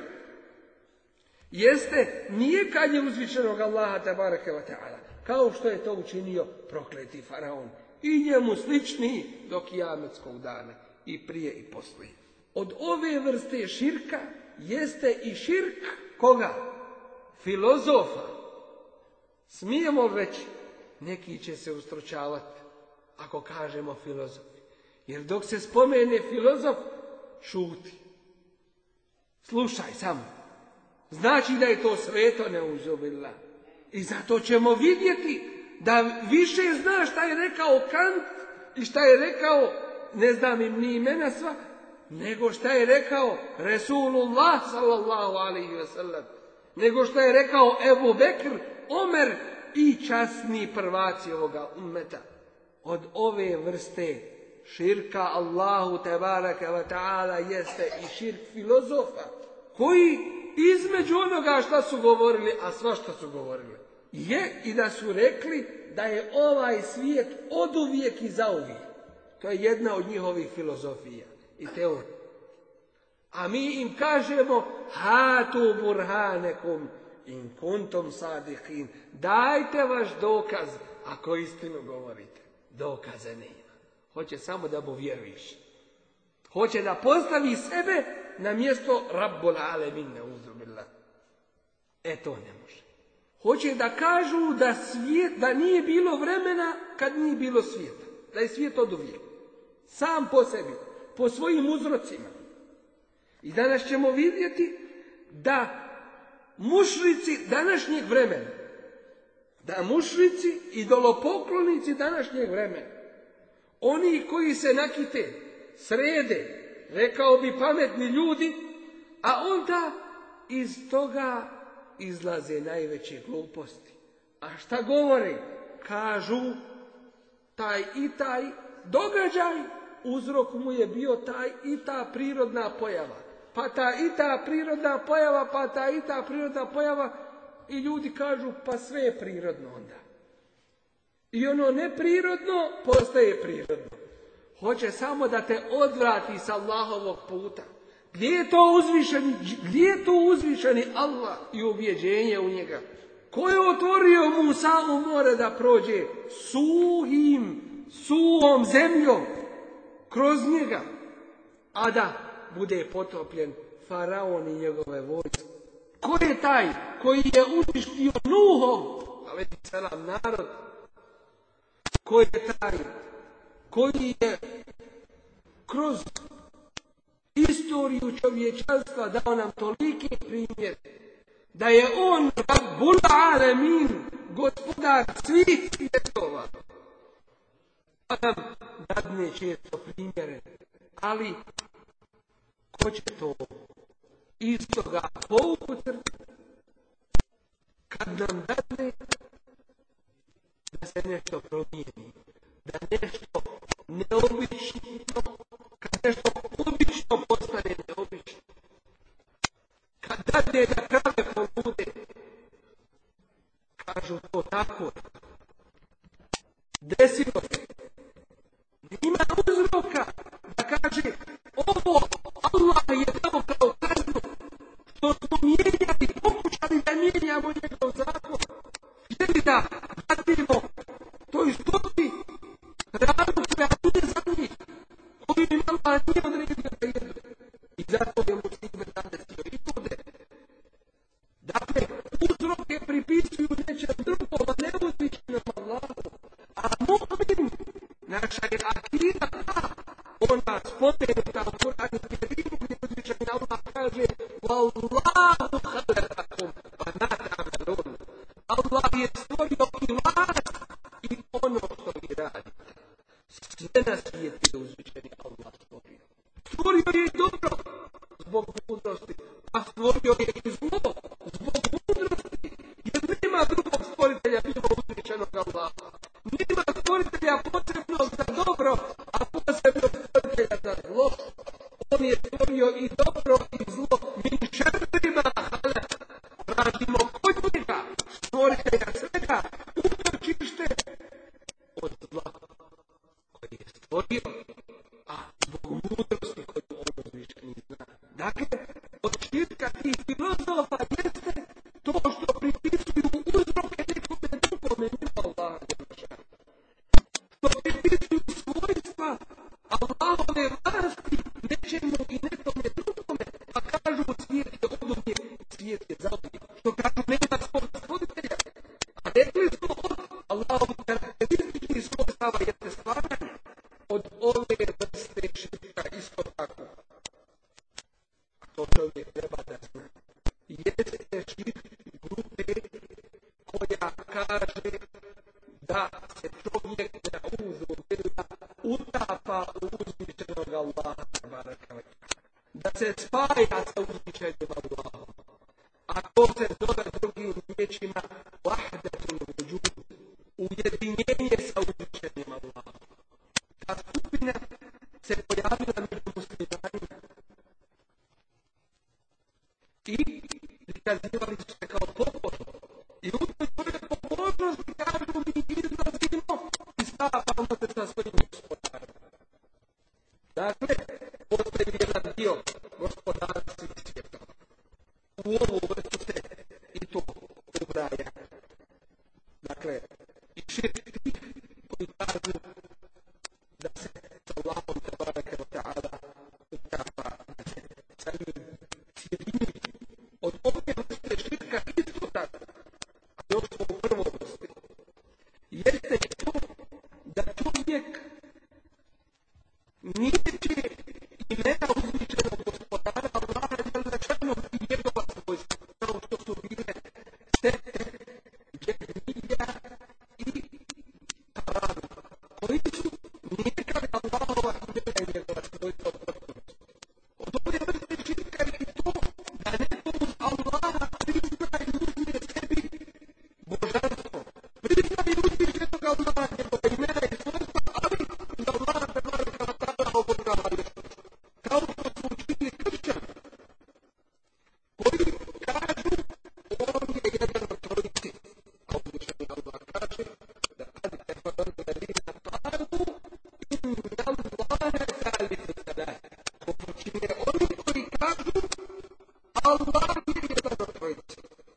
jeste nijekanje uzvišenog Allaha tebareke ve taala, kao što je to učinio prokleti faraon i njemu slični do kijametskog dana, i prije i poslije. Od ove vrste širka jeste i širk koga? Filozofa. Smijemo reći, neki će se ustručavati ako kažemo filozof. Jer dok se spomene filozof, šuti. Slušaj samo. Znači da je to sveto, neuzubillah. I zato ćemo vidjeti da više zna šta je rekao Kant i šta je rekao, ne znam im ni imena sva, nego šta je rekao Resulullah sallallahu alaihi ve sellem, nego šta je rekao Ebu Bekr, Omer i časni prvaci ovoga ummeta. Od ove vrste širka Allahu tebareke ve taala jeste i širk filozofa, koji između onoga šta su govorili, a sva šta su govorili, je i da su rekli da je ovaj svijet oduvijek i zauvijek. To je jedna od njihovih filozofija i teorija. A mi im kažemo hatu burhanekum in kuntum sadiqin. Dajte vaš dokaz ako istinu govorite. Dokaze nema. Hoće samo da mu vjeruješ. Hoće da postavi sebe na mjesto Rabbul Alemin, neuzu billah. E to ne može. Hoće da kažu da, svijet, da nije bilo vremena kad nije bilo svijeta. Da je svijet oduvijek. Sam po sebi. Po svojim uzrocima. I danas ćemo vidjeti da mušrici današnjeg vremena, da mušrici, idolopoklonici današnjeg vremena, oni koji se nakite, srede, rekao bi pametni ljudi, a onda iz toga izlaze najveće gluposti. A šta govore? Kažu taj i taj događaj, uzrok mu je bio taj i ta prirodna pojava. Pa ta i ta prirodna pojava, pa ta i ta prirodna pojava. I ljudi kažu, pa sve je prirodno onda. I ono neprirodno postaje prirodno. Hoće samo da te odvrati sa Allahovog puta. Gdje je to uzvišeni, gdje je to uzvišeni Allah i ubjeđenje u njega? Ko je otvorio Musa u more da prođe suhim, suhom zemljom kroz njega, a da bude potopljen faraon i njegove vojske? Ko je taj koji je uništio Nuhov, alejhi selam, narod? Ko je taj koji je kroz istoriju čovječanstva dao nam tolike primjere da je on Rabbul Alemin, gospodar svih svjetova, pa nam dadne često primjere. Ali ko će to iz toga pouku crpiti kad nam dadne da se nešto promijeni, da nešto neobično, kad nešto obično postane neobično, kad dadne da krave polude, kažu to tako, desilo se. Ima uzroka da kaže ovo Allah je dao kao kaznu, što smo mijenjali, pokušali da mijenjamo njegov zakon, htjeli da dadnemo toj stopi hranu koja nije za njih, koju im Allah nije odredio da jedu. I zato je musliman zadesio i bude. Dakle, uzroke pripisuju nečem drugom, a ne uzvišenom Allahu. A mu'min, naša je akida ta, ona spomenuta u Kur'anu Kerimu, gdje uzvišeni Allah kaže Wallahu khalaqakum wa ma ta'malun. Allah je stvorio i vas i ono što vi radite. Sve na svijetu je uzvišeni Allah stvorio. Stvorio je i dobro zbog mudrosti, a stvorio je i zlo zbog mudrosti, jer nema drugog stvoritelja bilo uzvišenog Allaha. Nema stvoritelja potrebnog za dobro, a posebno stvoritelja za zlo. On je stvorio i dobro i zlo. Min šerrima halak. Tražimo kod njega, stvoritelja svega, utočište od zla koji je stvorio, a zbog mudrosti koju on uzvišeni zna. Dakle, od širka tih filozofa jeste to što pripisuju uzroke nekome drugome mimo Allaha. Što pripisuju svojstva Allahove vlasti nečemu i nekome drugome, pa kažu svijet je od uvijek, svijet je za uvijek. Što kažu nema svog stvoritelja. A rekli smo od Allahovi karakterističnih svojstava jeste stvaranje. Od ove vrste širka isto tako. A to čovjek treba da zna. Jeste širk grupe koja kaže da se čovjek na uzu bila utapa u uzvišenog Allaha. Da se spaja sa uzvišenim Allahom. A to se zove drugim riječima vahdatul vujud, ujedinjenje sa uzvišenim Allahom. Ta skupina se pojavila među muslimanima i prikazivali su se kao pobožni. I u toj svoje pobožnosti kažu mi izlazimo i stavamo se sa svojim gospodarima. Dakle, postoji jedan dio gospodara svih svjetova. U ovu vrstu se i to ubraja. Dakle, i širk tih koji kažu da se sa Allahom tebareke wa ta'ala utapa, da se da je sjedinjuje. Od ove vrste širka isto tako, ali ovo smo u prvoj vrsti, jeste to da čovjek nijeće imena uzvišenog gospodara Allaha dželle i njegova svojstva, kao što su bile Sete, Džehmija i Taravi, koji su nijekali Allahova imena i njegova svojstva u potpunosti. Od ove vrste širka je to da neko uz Allaha prizna i uzme sebi božanstvo, prizna i uzvišenog Allaha njegova imena i svojstva, ali uz Allaha tebareke ve taala obožava nešto. Kao što su učinili kršćani, koji kažu on je jedan od trojice, a uzvišeni Allah kaže da kad kafaru alladina qalu inna Allaha thalithu thalatha, počinje oni koji kažu Allah je jedan od trojice.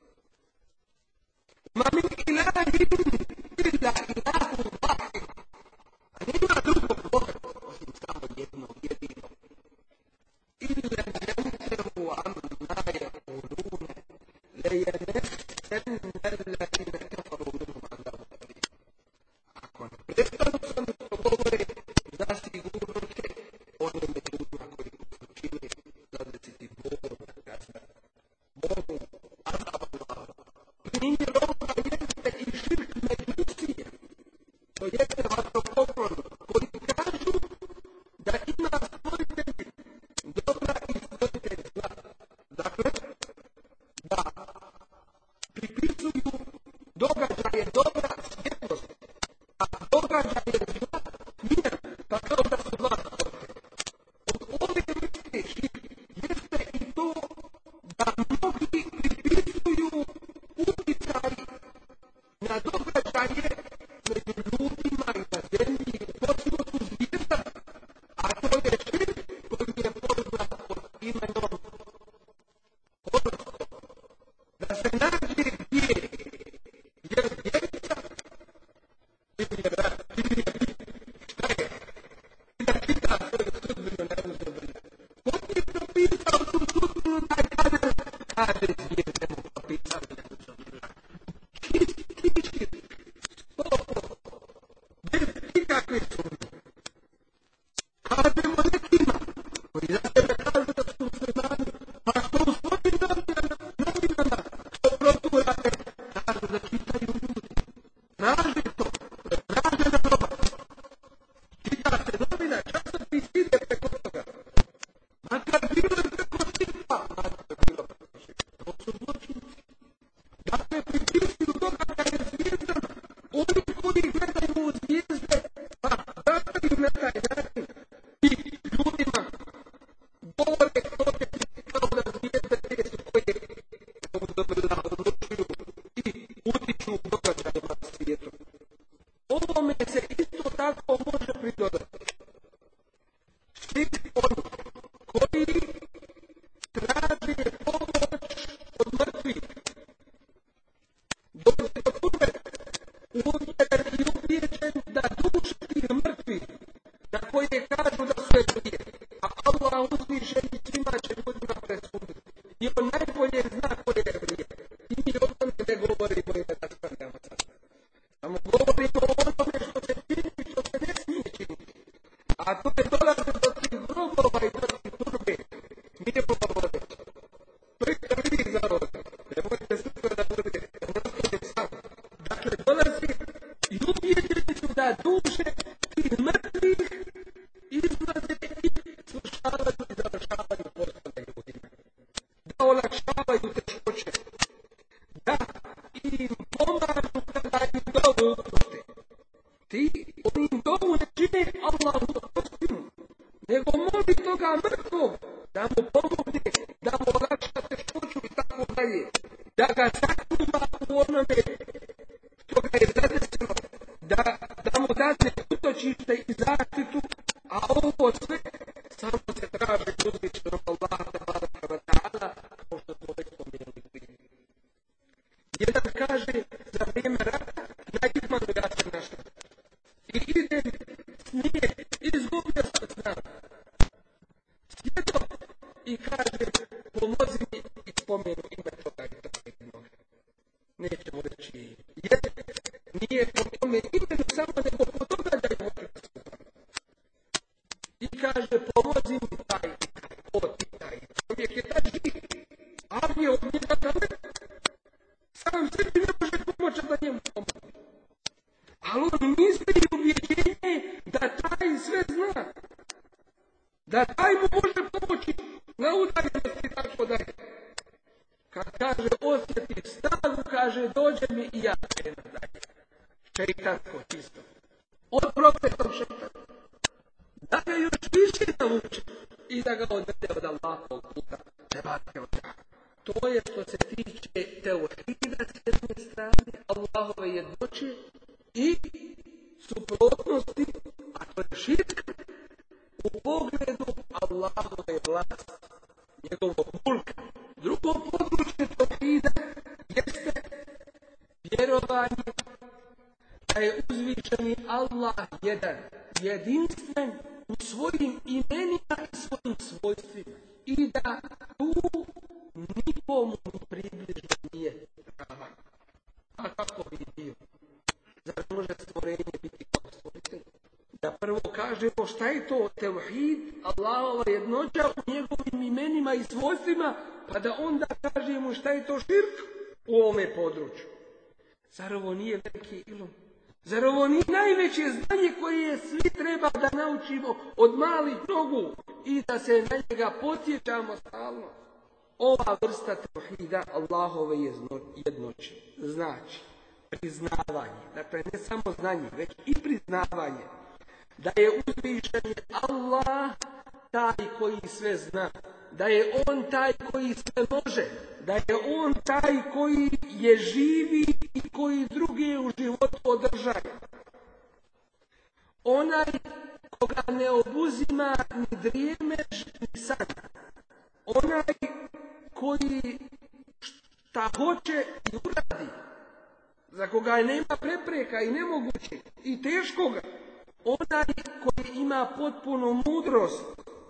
Ma min ilahin illa ilahun wahid, a nema drugog Boga osim samo jednog jedinog. إلا ينتهوا عما يقولون ليمسن الذين كفروا منهم عذاب أليم. Ako ne prestanu sa mi što govore, zasigurno će one među ljudima koji kufru čine zadesiti bolna kazna. Bolnu azab Allaha. Primjer ovoga jeste i širk međusija, to jeste vatropokon, koji kažu da ima stvoritelji dobra i stvoritelj zla. Dakle, da pripisuju događaje dobra svjetlost, a događaje zla mir, pa kao da su dva stvoritelja. Od ove vrste širke jeste i to da mnogi pripisuju utjecaj na događaje među ljudima i na zemlji u kosmosu zvijezda, a to je širk koji je poznat pod imenom horoskop. Da se nađe gdje je zvijezda ili je rat, ili je bit, šta je? I da čita svoju sudbinu na uzrobrlja. Ko ti je propisao tu sudbinu da je kader? Kaže zvijezde mu propisali na uzrobrlja. Čisti širk, sto posto, bez ikakve sumnje. Kažemo nekima koji za sebe kažu da su muslimani, pa što u svojim novinama što proturate, kažu da čitaju ljudi. Traže to, traže da dobar. Čita se novina, časopis ide preko toga. Makar bilo je preko širka, makar bilo preko širka. To su zločinci. Dakle, pripisuju događaje zvijezdama, oni koji gledaju u zvijezde, pa gledaju na taj način i ljudima govore što će se kao da zvijezde te su koje uzdobrila odlučuju i utiču događajima na svijetu. Ovome se isto tako može pridodati. Širk oni koji traže pomoć od mrtvih, dok se otkupe uvjeren i ubijeđen da duše tih mrtvih, za koje kažu da su evlije, a Allah uzvišen i svima će ljudima presuditi. I on najbolje zna ko je evlije. I mi o tome ne govorimo i ne raspravljamo sad. Samo govorimo o onome što se čini i što se ne smije činiti. A to je dolaze do tih grobova i do tih turbe. Nije povode. To je televizor ovdje. Nemojte sutra da bude. Nemojte sam. Dakle, dolazi i ubijeđeni su da duše tih mrtvih izlaze i slušavaju i završavaju poslove ljudima. Da olakšavaju teškoće. Da im pomažu kada im dovu upuste. Ti oni im dovu ne čine Allahu prostinu, nego moli toga mrtvog da mu pomogne, da mu olakša teškoću i tako dalje. Da ga sačuva u onome što ga je zadesilo, da, da mu dadne utočište i zaštitu, a ovo sve samo se traži uzvišenog Allaha tebareke ve taala, kao što smo već spomenuli prije. Jedan kaže za vrijeme rata na Irmanu ja se našao. I idem snije, izgubio sam znak. Sjedo i kaže pomozi mi i spomenu ime toga i toga jednoga. Nećemo reći je. Jer nije po tome imenu samo nego po događaju oči nastupali. I kaže pomozi mi taj i taj, o ti taj. Čovjek je taj živ, ali je od njega daleko. Sam sebi ne može pomoći da njemu pomoći. Ali on misli i ubjeđenje da taj sve zna. Da taj mu može pomoći na udaljenosti i tako dalje. Kad kaže osjeti snagu, kaže dođe mi i ja krenem dalje. Šeitansko čisto. Od prokletom šeitanu. Da ga još više navuče i da ga odvede od Allahovog puta. To je što se tiče teuhida s jedne strane, Allahove jednoće i suprotnosti, a to je širk, u pogledu Allahove vlasti, njegovog mulka. Drugo područje teuhida jeste vjerovanje da je uzvišeni Allah jedan, jedinstven u svojim imenima i svojim svojstvima i da tu nikomu ni približno nije ravan. A kako bi bio? Zar može stvorenje biti kao stvoritelj? Da prvo kažemo šta je to teuhid, Allahova jednoća u njegovim imenima i svojstvima, pa da onda kažemo šta je to širk u ovome području. Zar ovo nije veliki ilum? Zar ovo nije najveće znanje koje svi treba da naučimo od malih nogu i da se na njega podsjećamo stalno? Ova vrsta teuhida Allahove jednoće znači priznavanje, dakle ne samo znanje, već i priznavanje da je uzvišen Allah taj koji sve zna, da je on taj koji sve može, da je on taj koji je živi i koji druge u životu održava. Onaj koga ne obuzima ni drijemež ni san. Onaj koji šta hoće i uradi, za koga nema prepreka i nemoguće i teškoga. Onaj koji ima potpunu mudrost,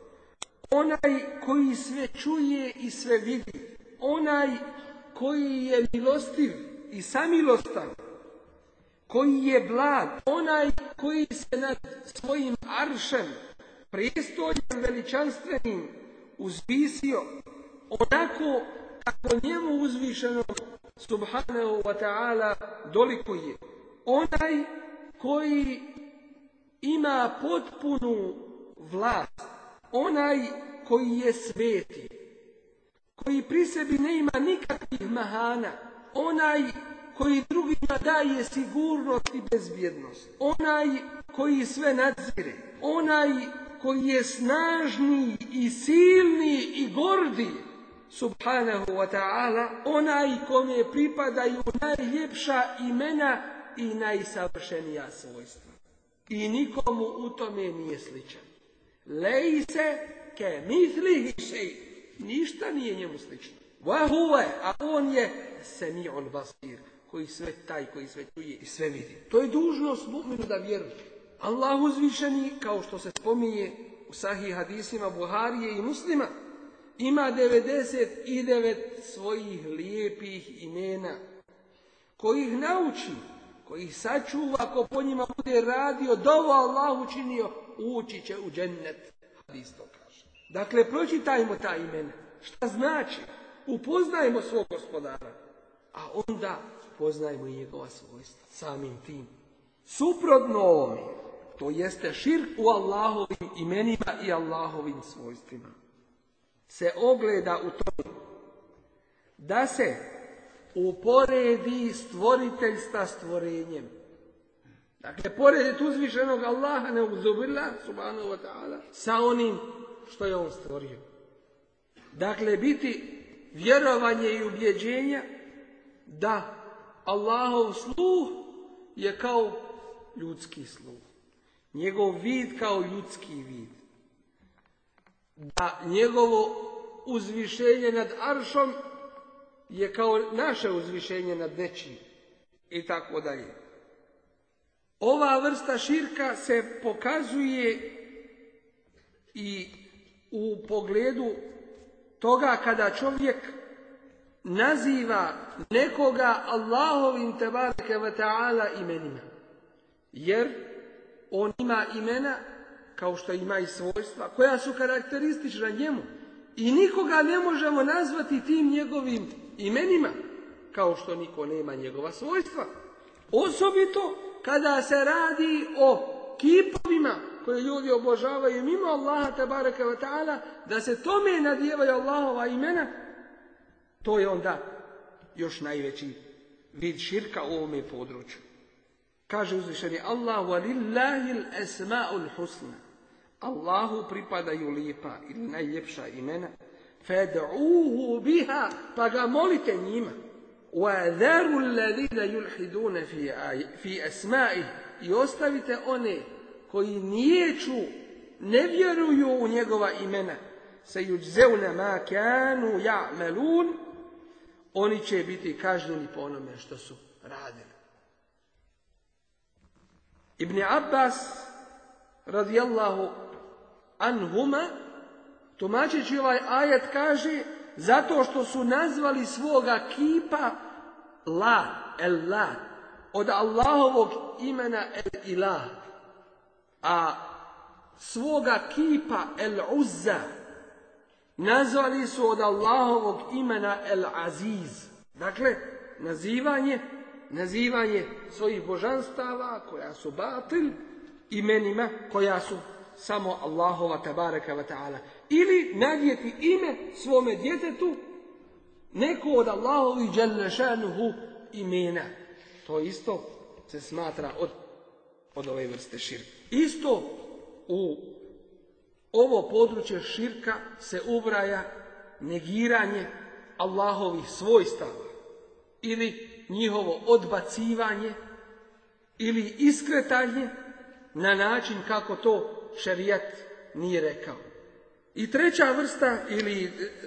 onaj koji sve čuje i sve vidi, onaj koji je milostiv i samilostan, koji je blag, onaj koji se nad svojim aršem, prijestoljem veličanstvenim uzvisio, onako kako njemu uzvišeno subhanahu wa ta'ala dolikuje. Onaj koji ima potpunu vlast, onaj koji je sveti, koji pri sebi ne ima nikakvih mahana, onaj koji drugima daje sigurnost i bezbjednost, onaj koji sve nadzire, onaj koji je snažni i silni i gordi, subhanahu wa ta'ala, onaj kome pripadaju najljepša imena i najsavršenija svojstva. I nikomu u tome nije sličan. Lejse ke mislihi šej. Ništa nije njemu slično. Wa huve, a on je semi'un basir, koji sve taj, koji sve čuje i sve vidi. To je dužnost mu'minu da vjeruje. Allah uzvišeni, kao što se spominje u sahih hadisima Buharije i Muslima, ima devedeset devet svojih lijepih imena, kojih nauči, kojih sačuva, ako po njima bude radio, dovo Allah učinio, ući će u džennet. Hadis to kaže. Dakle, pročitajmo ta imena. Šta znači? Upoznajmo svog gospodara, a onda poznajmo i njegova svojstva. Samim tim. Suprotno ovome, to jeste širk u Allahovim imenima i Allahovim svojstvima, se ogleda u tome da se uporedi stvoritelj sa stvorenjem. Dakle, porediti uzvišenog Allaha, neuzubila, subhanahu wa ta'ala, sa onim što je on stvorio. Dakle, biti vjerovanje i ubjeđenja da Allahov sluh je kao ljudski sluh. Njegov vid kao ljudski vid. Da njegovo uzvišenje nad aršom je kao naše uzvišenje nad nečim. I tako dalje. Ova vrsta širka se pokazuje i u pogledu toga kada čovjek naziva nekoga Allahovim tebareke ve ta'ala imenima. Jer on ima imena, kao što ima i svojstva, koja su karakteristična njemu. I nikoga ne možemo nazvati tim njegovim imenima, kao što niko nema njegova svojstva. Osobito kada se radi o kipovima koje ljudi obožavaju mimo Allaha tebareke ve ta'ala, da se tome nadijevaju Allahova imena, to je onda još najveći vid širka u ovome području. Kaže uzvišeni Allah: وَلِلَّهِ الْأَسْمَاءُ الْحُسْنَى, Allahu pripadaju lijepa ili najljepša imena, فَدْعُوهُ بِهَا, pa ga molite njima. وَذَرُوا الَّذِينَ يُلْحِدُونَ فِي أَسْمَائِهِ, i ostavite one koji niječu, ne vjeruju u njegova imena. سَيُجْزَوْنَ مَا كَانُوا يَعْمَلُونَ, oni će biti kažnjeni po onome što su radili. Ibn Abbas radijallahu anhuma, tumačeći ovaj ajet, kaže: zato što su nazvali svoga kipa La, el La, od Allahovog imena el Ilah, a svoga kipa el Uzza nazvali su od Allahovog imena el Aziz. Dakle, nazivanje, nazivanje svojih božanstava koja su batil imenima koja su samo Allahova tebareka ve ta'ala. Ili nadjeti ime svome djetetu neko od Allahovi dželle šanuhu imena. To isto se smatra od, od ove vrste širka. Isto u ovo područje širka se ubraja negiranje Allahovih svojstava ili njihovo odbacivanje ili iskretanje na način kako to šerijat nije rekao. I treća vrsta ili e,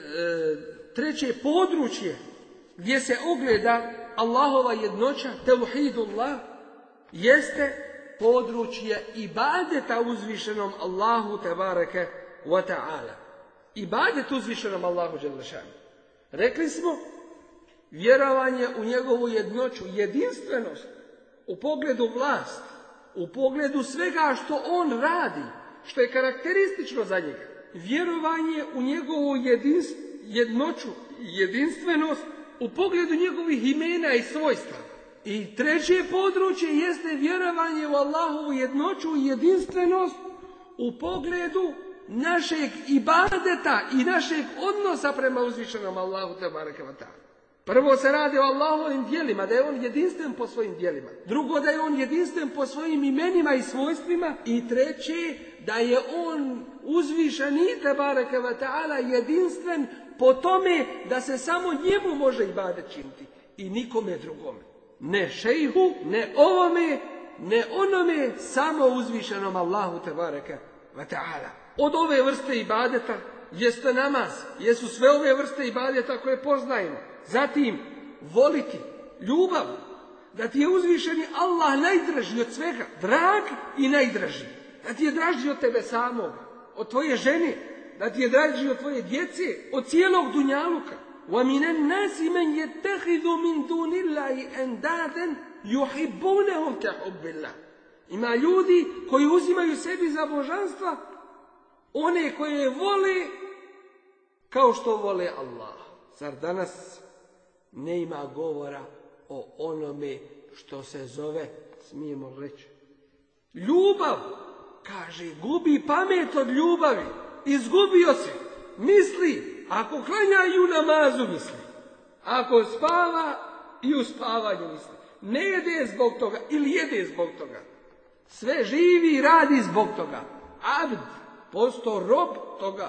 treće područje gdje se ogleda Allahova jednoća, tevhidullah, jeste područje ibadeta uzvišenom Allahu tebareke wa ta'ala. Ibadet uzvišenom Allahu dželle šanu. Rekli smo, vjerovanje u njegovu jednoću, jedinstvenost u pogledu vlasti, u pogledu svega što on radi, što je karakteristično za njega. Vjerovanje u njegovu jedinst, jednoću, jedinstvenost u pogledu njegovih imena i svojstva. I treće područje jeste vjerovanje u Allahovu jednoću i jedinstvenost u pogledu našeg ibadeta i našeg odnosa prema uzvišenom Allahu tebareke ve ta'ala. Prvo se radi o Allahovim djelima, da je on jedinstven po svojim djelima. Drugo, da je on jedinstven po svojim imenima i svojstvima. I treće, da je on uzvišeni tebareke ve ta'ala jedinstven po tome da se samo njemu može ibadet činiti i nikome drugome. Ne šejhu, ne ovome, ne onome, samo uzvišenom Allahu tebareke ve ta'ala. Od ove vrste ibadeta jeste namaz, jesu sve ove vrste ibadeta koje poznajemo. Zatim, voliti, ljubav, da ti je uzvišeni Allah najdraži od svega, drag i najdraži. Da ti je draži od tebe samog, od tvoje žene, da ti je draži od tvoje djece, od cijelog dunjaluka. وَمِنَ النَّاسِ مَنْ يَتَّخِذُ مِنْ دُونِ اللَّهِ أَنْدَادًا يُحِبُّونَهُمْ كَحُبِّ اللَّهِ. Ima ljudi koji uzimaju sebi za božanstva one koje vole kao što vole Allah. Zar danas ne ima govora o onome što se zove, smijemo reći, ljubav? Kaže, gubi pamet od ljubavi, izgubio se, misli, ako klanja i u namazu misli, ako spava i u spavanju misli, ne jede zbog toga ili jede zbog toga, sve živi i radi zbog toga, abd, posto rob toga,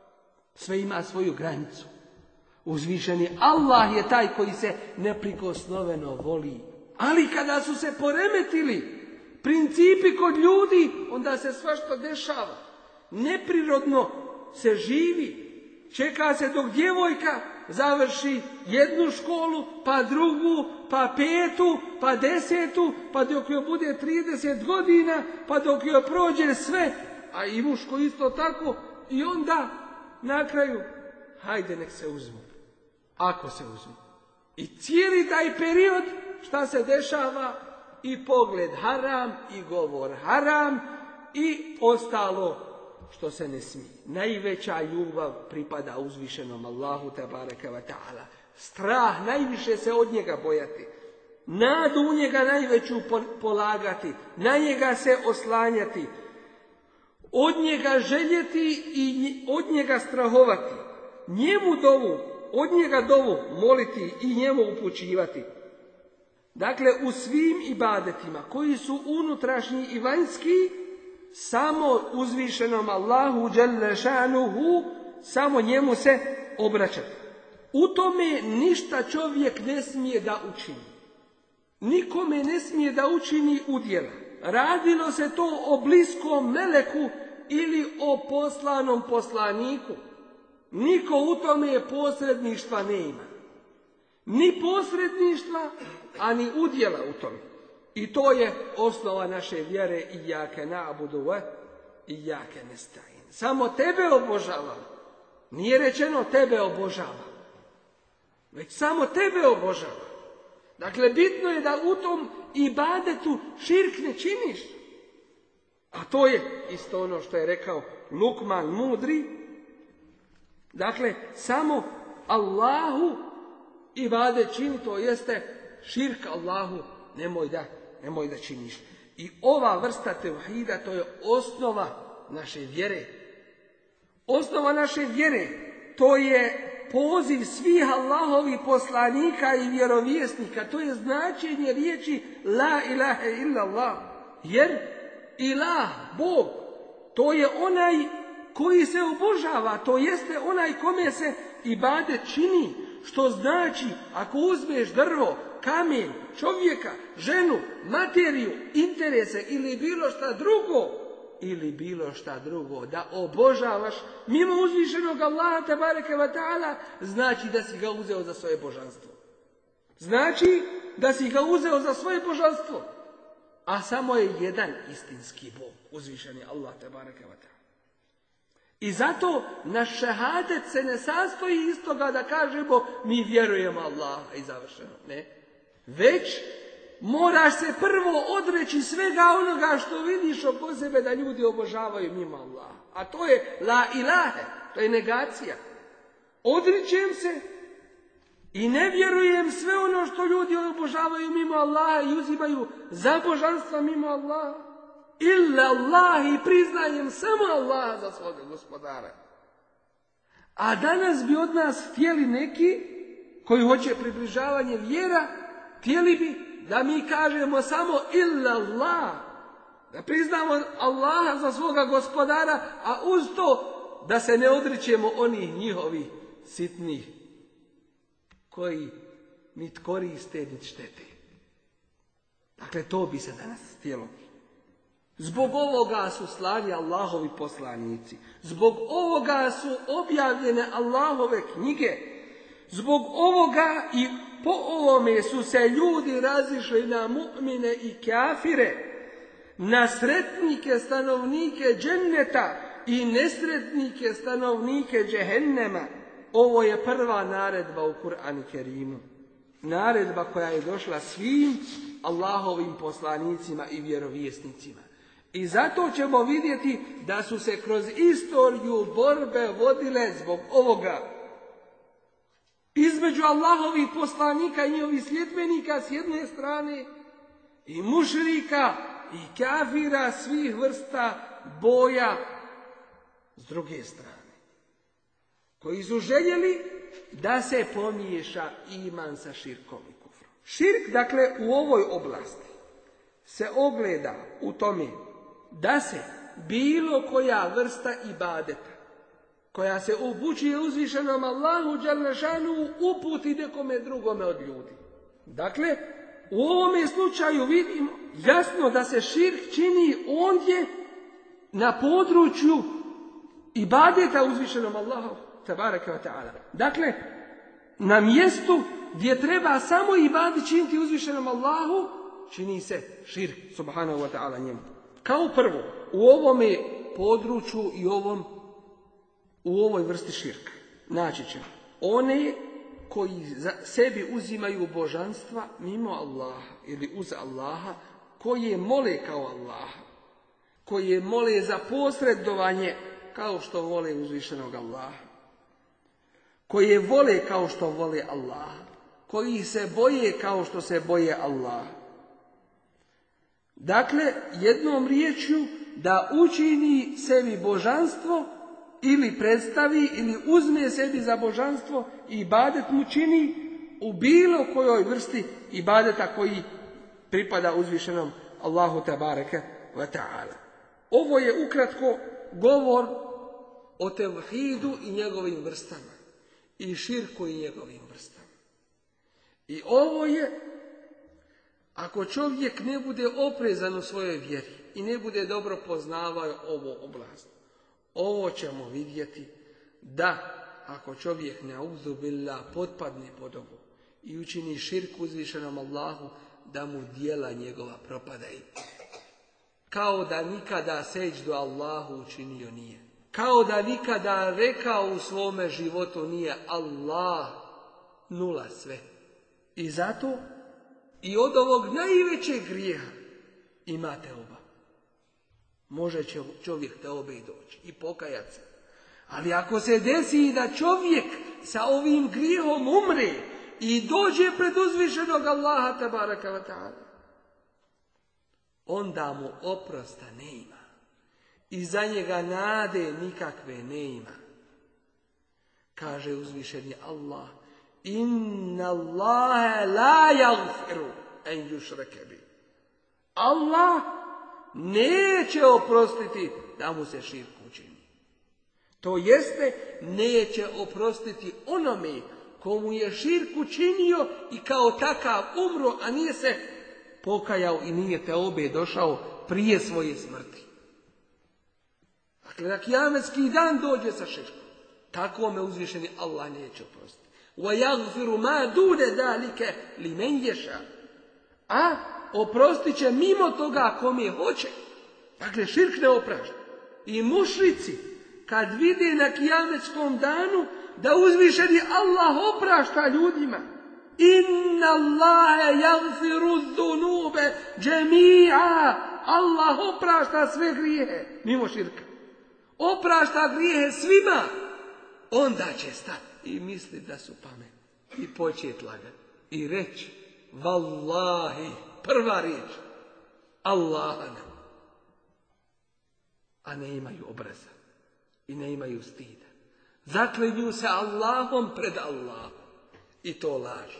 sve ima svoju granicu. Uzvišeni Allah je taj koji se neprikosnoveno voli. Ali kada su se poremetili principi kod ljudi, onda se svašta dešava. Neprirodno se živi. Čeka se dok djevojka završi jednu školu, pa drugu, pa petu, pa desetu, pa dok joj bude trideset godina, pa dok joj prođe sve, a i muško isto tako, i onda na kraju hajde nek se uzmu. Ako se uzmu. I cijeli taj period šta se dešava? I pogled haram, i govor haram, i ostalo što se ne smije. Najveća ljubav pripada uzvišenom Allahu tebareke ve ta'ala. Strah, najviše se od njega bojati. Nadu u njega najveću polagati. Na njega se oslanjati. Od njega željeti i od njega strahovati. Njemu dovu, od njega dovu moliti i njemu upućivati. Dakle, u svim ibadetima koji su unutrašnji i vanjski, samo uzvišenom Allahu dželle šanuhu, samo njemu se obraćati. U tome ništa čovjek ne smije da učini. Nikome ne smije da učini udjela. Radilo se to o bliskom meleku ili o poslanom poslaniku. Niko u tome posredništva nema. Ni posredništva, a ni udjela u tome. I to je osnova naše vjere, ijake na'budu wa ijake nesta'in. Samo tebe obožavam. Nije rečeno tebe obožavam, već samo tebe obožavam. Dakle, bitno je da u tom ibadetu širk ne činiš. A to je isto ono što je rekao Lukman mudri. Dakle, samo Allahu ibadet čini, to jeste širk Allahu nemoj da, nemoj da činiš. I ova vrsta tevhida, to je osnova naše vjere. Osnova naše vjere, to je poziv svih Allahovih poslanika i vjerovjesnika. To je značenje riječi la ilaha illa Allah. Jer ilah, Bog, to je onaj koji se obožava, to jeste onaj kome se ibadet čini. Što znači, ako uzmeš drvo, kamen, čovjeka, ženu, materiju, interese ili bilo šta drugo, ili bilo šta drugo, da obožavaš mimo uzvišenog Allaha tebareke ve ta'ala, znači da si ga uzeo za svoje božanstvo. Znači da si ga uzeo za svoje božanstvo. A samo je jedan istinski Bog, uzvišeni Allah tebareke ve ta'ala. I zato naš šehadet se ne sastoji iz toga da kažemo mi vjerujemo Allaha i završeno. Ne. Već moraš se prvo odreći svega onoga što vidiš oko sebe da ljudi obožavaju mimo Allaha. A to je la ilahe, to je negacija. Odričem se i ne vjerujem sve ono što ljudi obožavaju mimo Allaha i uzimaju za božanstva mimo Allaha. Illa Allah, i priznajem samo Allaha za svoga gospodara. A danas bi od nas htjeli neki koji hoće približavanje vjera, htjeli bi da mi kažemo samo illa Allah, da priznamo Allaha za svoga gospodara, a uz to da se ne odričemo onih njihovih sitnih koji nit koriste, nit štete. Dakle, to bi se danas htjelo. Zbog ovoga su slani Allahovi poslanici. Zbog ovoga su objavljene Allahove knjige. Zbog ovoga i po ovome su se ljudi razišli na mu'mine i kafire, na sretnike stanovnike dženneta i nesretnike stanovnike džehennema. Ovo je prva naredba u Kur'anu Kerimu. Naredba koja je došla svim Allahovim poslanicima i vjerovjesnicima. I zato ćemo vidjeti da su se kroz istoriju borbe vodile zbog ovoga. Između Allahovih poslanika i njihovih sljedbenika s jedne strane i mušrika i kafira svih vrsta boja s druge strane. Koji su željeli da se pomiješa iman sa širkom i kufrom. Širk, dakle, u ovoj oblasti se ogleda u tome da se bilo koja vrsta ibadeta koja se upućuje uzvišenom Allahu dželle šanuhu uputi nekome drugome od ljudi. Dakle, u ovome slučaju vidimo jasno da se širk čini ondje na području ibadeta uzvišenom Allahu tebareke ve ta'ala. Dakle, na mjestu gdje treba samo ibadet činiti uzvišenom Allahu, čini se širk subhanahu wa ta'ala njemu. Kao prvo, u ovome području i ovom, u ovoj vrsti širka. naći ćemo one koji za sebi uzimaju božanstva mimo Allaha ili uz Allaha, koje mole kao Allaha, koje mole za posredovanje kao što vole uzvišenog Allaha, koje vole kao što vole Allaha, koji se boje kao što se boje Allaha. Dakle, jednom riječju da učini sebi božanstvo ili predstavi ili uzme sebi za božanstvo i ibadet mu čini u bilo kojoj vrsti ibadeta koji pripada uzvišenom Allahu tebareke ve ta'ala. Ovo je ukratko govor o tevhidu i njegovim vrstama i širku i njegovim vrstama. I ovo je, ako čovjek ne bude oprezan u svojoj vjeri i ne bude dobro poznavao ovu oblast, ovo ćemo vidjeti da ako čovjek ne'udhu billah potpadne pod ovo i učini širku uzvišenom Allahu, da mu djela njegova propadaju. Kao da nikada seđdu Allahu učinio nije. Kao da nikada rekao u svome životu nije Allah, nula sve. I zato i od ovog najvećeg grijeha imate oba. Može će čovjek te obe i doći i pokajati se. Ali ako se desi da čovjek sa ovim grijehom umre i dođe pred uzvišenog Allaha tebaraka ve ta'ala, onda mu oprosta ne ima. I za njega nade nikakve ne ima. Kaže uzvišeni Allah: Inna Allahe la yaghfiru en yushrake bi. Allah neće oprostiti da mu se širk učini. To jeste, neće oprostiti onome komu je širk učinio i kao takav umro, a nije se pokajao i nije te obe došao prije svoje smrti. Dakle, na kijametski dan dođe sa širkom. Tako me uzvišeni Allah neće oprostiti. وَيَغْفِرُ مَا دُونَ ذَلِكَ لِمَنْ يَشَاءُ. A oprostit će mimo toga kome hoće. Dakle, širk ne oprašta. I mušrici, kad vide na kijametskom danu da uzvišeni Allah oprašta ljudima, inna Allahe yaghfiru dhunube džemi'a, Allah oprašta sve grijehe mimo širka, oprašta grijehe svima, onda će stati i misli da su pametni i početi lagati i reći vallahi, prva riječ Allaha nam, a ne imaju obraza i ne imaju stida. Zaklinju se Allahom pred Allahom i to lažu.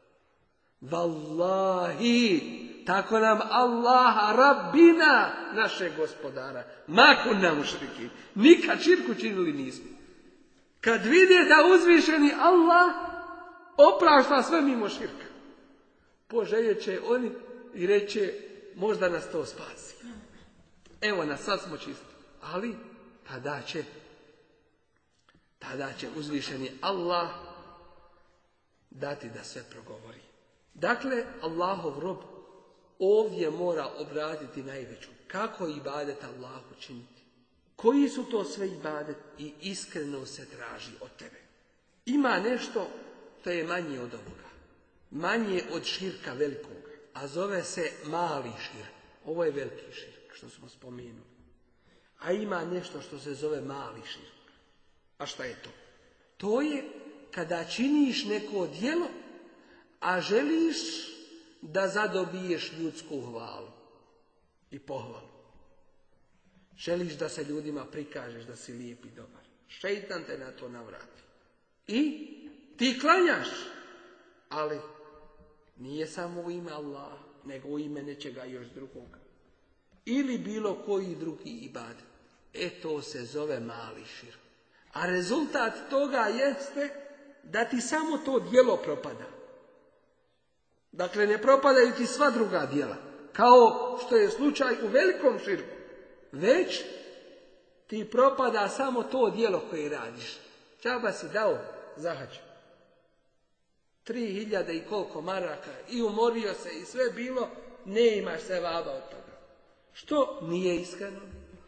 Wallahi, tako nam Allaha, Rabbina, našeg gospodara, makun nam širki, nikad širku činili nismo. Kad vide da uzvišeni Allah oprašta sve mimo širka, poželjet će oni i reće možda nas to spasi. Evo nas, sad smo čisti. Ali tada će tada će uzvišeni Allah dati da sve progovori. Dakle, Allahov rob ovdje mora obratiti najveću. Kako ibadet Allahu činiti? Koji su to sve ibadet? I iskreno se traži od tebe. Ima nešto što je manje od ovoga. Manje od širka velikog. A zove se mali širk. Ovo je veliki širk, što smo spomenuli. A ima nešto što se zove mali širk. A šta je to? To je kada činiš neko djelo, a želiš da zadobiješ ljudsku hvalu i pohvalu. Želiš da se ljudima prikažeš da si lijep i dobar. Šejtan te na to navrati. I ti klanjaš, ali nije samo u ime Allaha, nego u ime nečega još drugoga. Ili bilo koji drugi ibadet. E to se zove mali širk. A rezultat toga jeste da ti samo to djelo propada. Dakle, ne propadaju ti sva druga djela, kao što je slučaj u velikom širku. Već ti propada samo to djelo koje radiš. Džaba si dao zahač. Tri hiljade i koliko maraka i umorio se i sve bilo, ne imaš se vaba od toga. Što nije iskreno?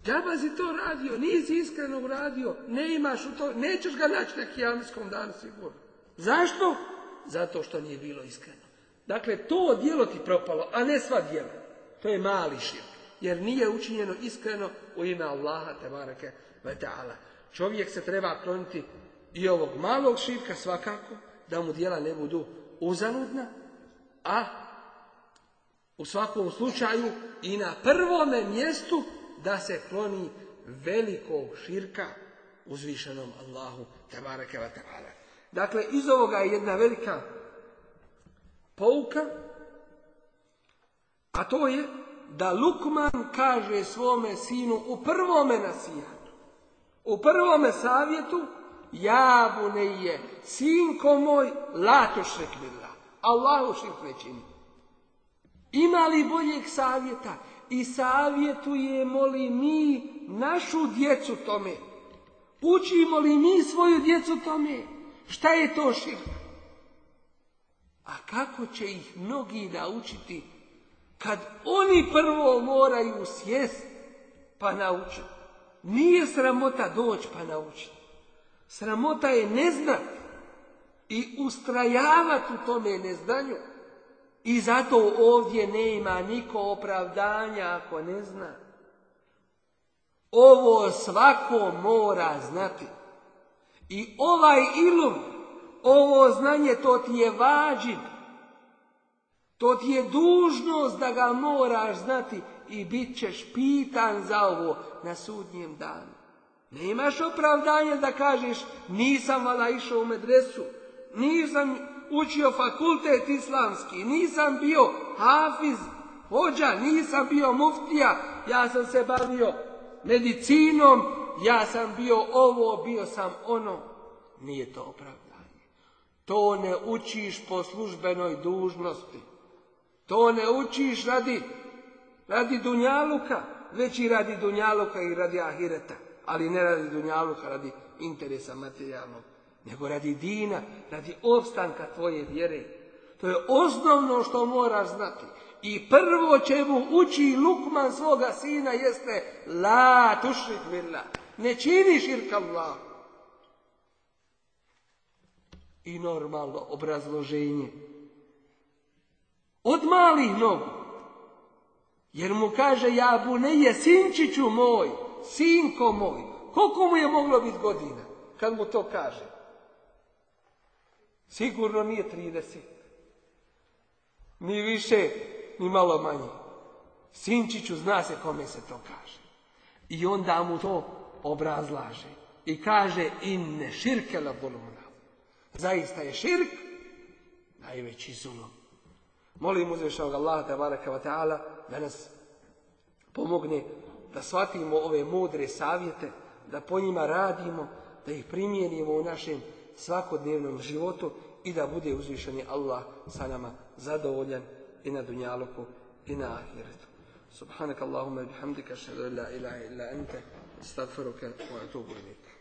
Džaba si to radio, nisi iskreno uradio, ne imaš u to, nećeš ga naći na kijamskom danu sigurno. Zašto? Zato što nije bilo iskreno. Dakle, to djelo ti propalo, a ne sva djela. To je mali širk, jer nije učinjeno iskreno u ime Allaha tebareke ve ta'ala. Čovjek se treba kloniti i ovog malog širka svakako, da mu djela ne budu uzaludna, a u svakom slučaju i na prvome mjestu da se kloni velikog širka uzvišenom Allahu tebareke ve ta'ala. Dakle, iz ovoga je jedna velika pouka, a to je da Lukman kaže svome sinu u prvome nasihatu, u prvome savjetu, ja bunejje, sinko moj, la tušrik billah, Allahu širk ne čini. Ima li boljeg savjeta? I savjetujemo li mi našu djecu tome? Učimo li mi svoju djecu tome? Šta je to širk? A kako će ih mnogi naučiti kad oni prvo moraju sjest pa naučiti? Nije sramota doći pa naučiti. Sramota je ne znati i ustrajavati u tome neznanju. I zato ovdje nema niko opravdanja ako ne zna. Ovo svako mora znati. I ovaj ilum, ovo znanje, to ti je vađib. To ti je dužnost da ga moraš znati i bit ćeš pitan za ovo na sudnjem danu. Nemaš opravdanja da kažeš nisam vala išao u medresu, nisam učio fakultet islamski, nisam bio hafiz, hođa, nisam bio muftija, ja sam se bavio medicinom, ja sam bio ovo, bio sam ono. Nije to opravdanje. To ne učiš po službenoj dužnosti. To ne učiš radi, radi dunjaluka, već i radi dunjaluka i radi ahireta. Ali ne radi dunjaluka, radi interesa materijalnog, nego radi dina, radi opstanka tvoje vjere. To je osnovno što moraš znati. I prvo čemu uči Lukman svoga sina jeste la tušrik billah. Ne čini širk Allah. I normalno obrazloženje. Od malih nogu. Jer mu kaže ja bunejje, sinčiću moj, sinko moj. Koliko mu je moglo biti godina kad mu to kaže? Sigurno nije trideset. Ni više, ni malo manje. Sinčiću, zna se kome se to kaže. I onda mu to obrazlaže. I kaže inne širke la zulumna. Zaista je širk najveći zulum. Molim uzvišenog Allaha tebareka ve ta'ala da nas pomogne da shvatimo ove mudre savjete, da po njima radimo, da ih primijenimo u našem svakodnevnom životu i da bude uzvišeni Allah sa nama zadovoljan i na dunjaluku i na ahiretu. Subhanak Allahumma bihamdika, ashhadu an la ilaha illa anta, astaghfiruka wa atubu ilayk.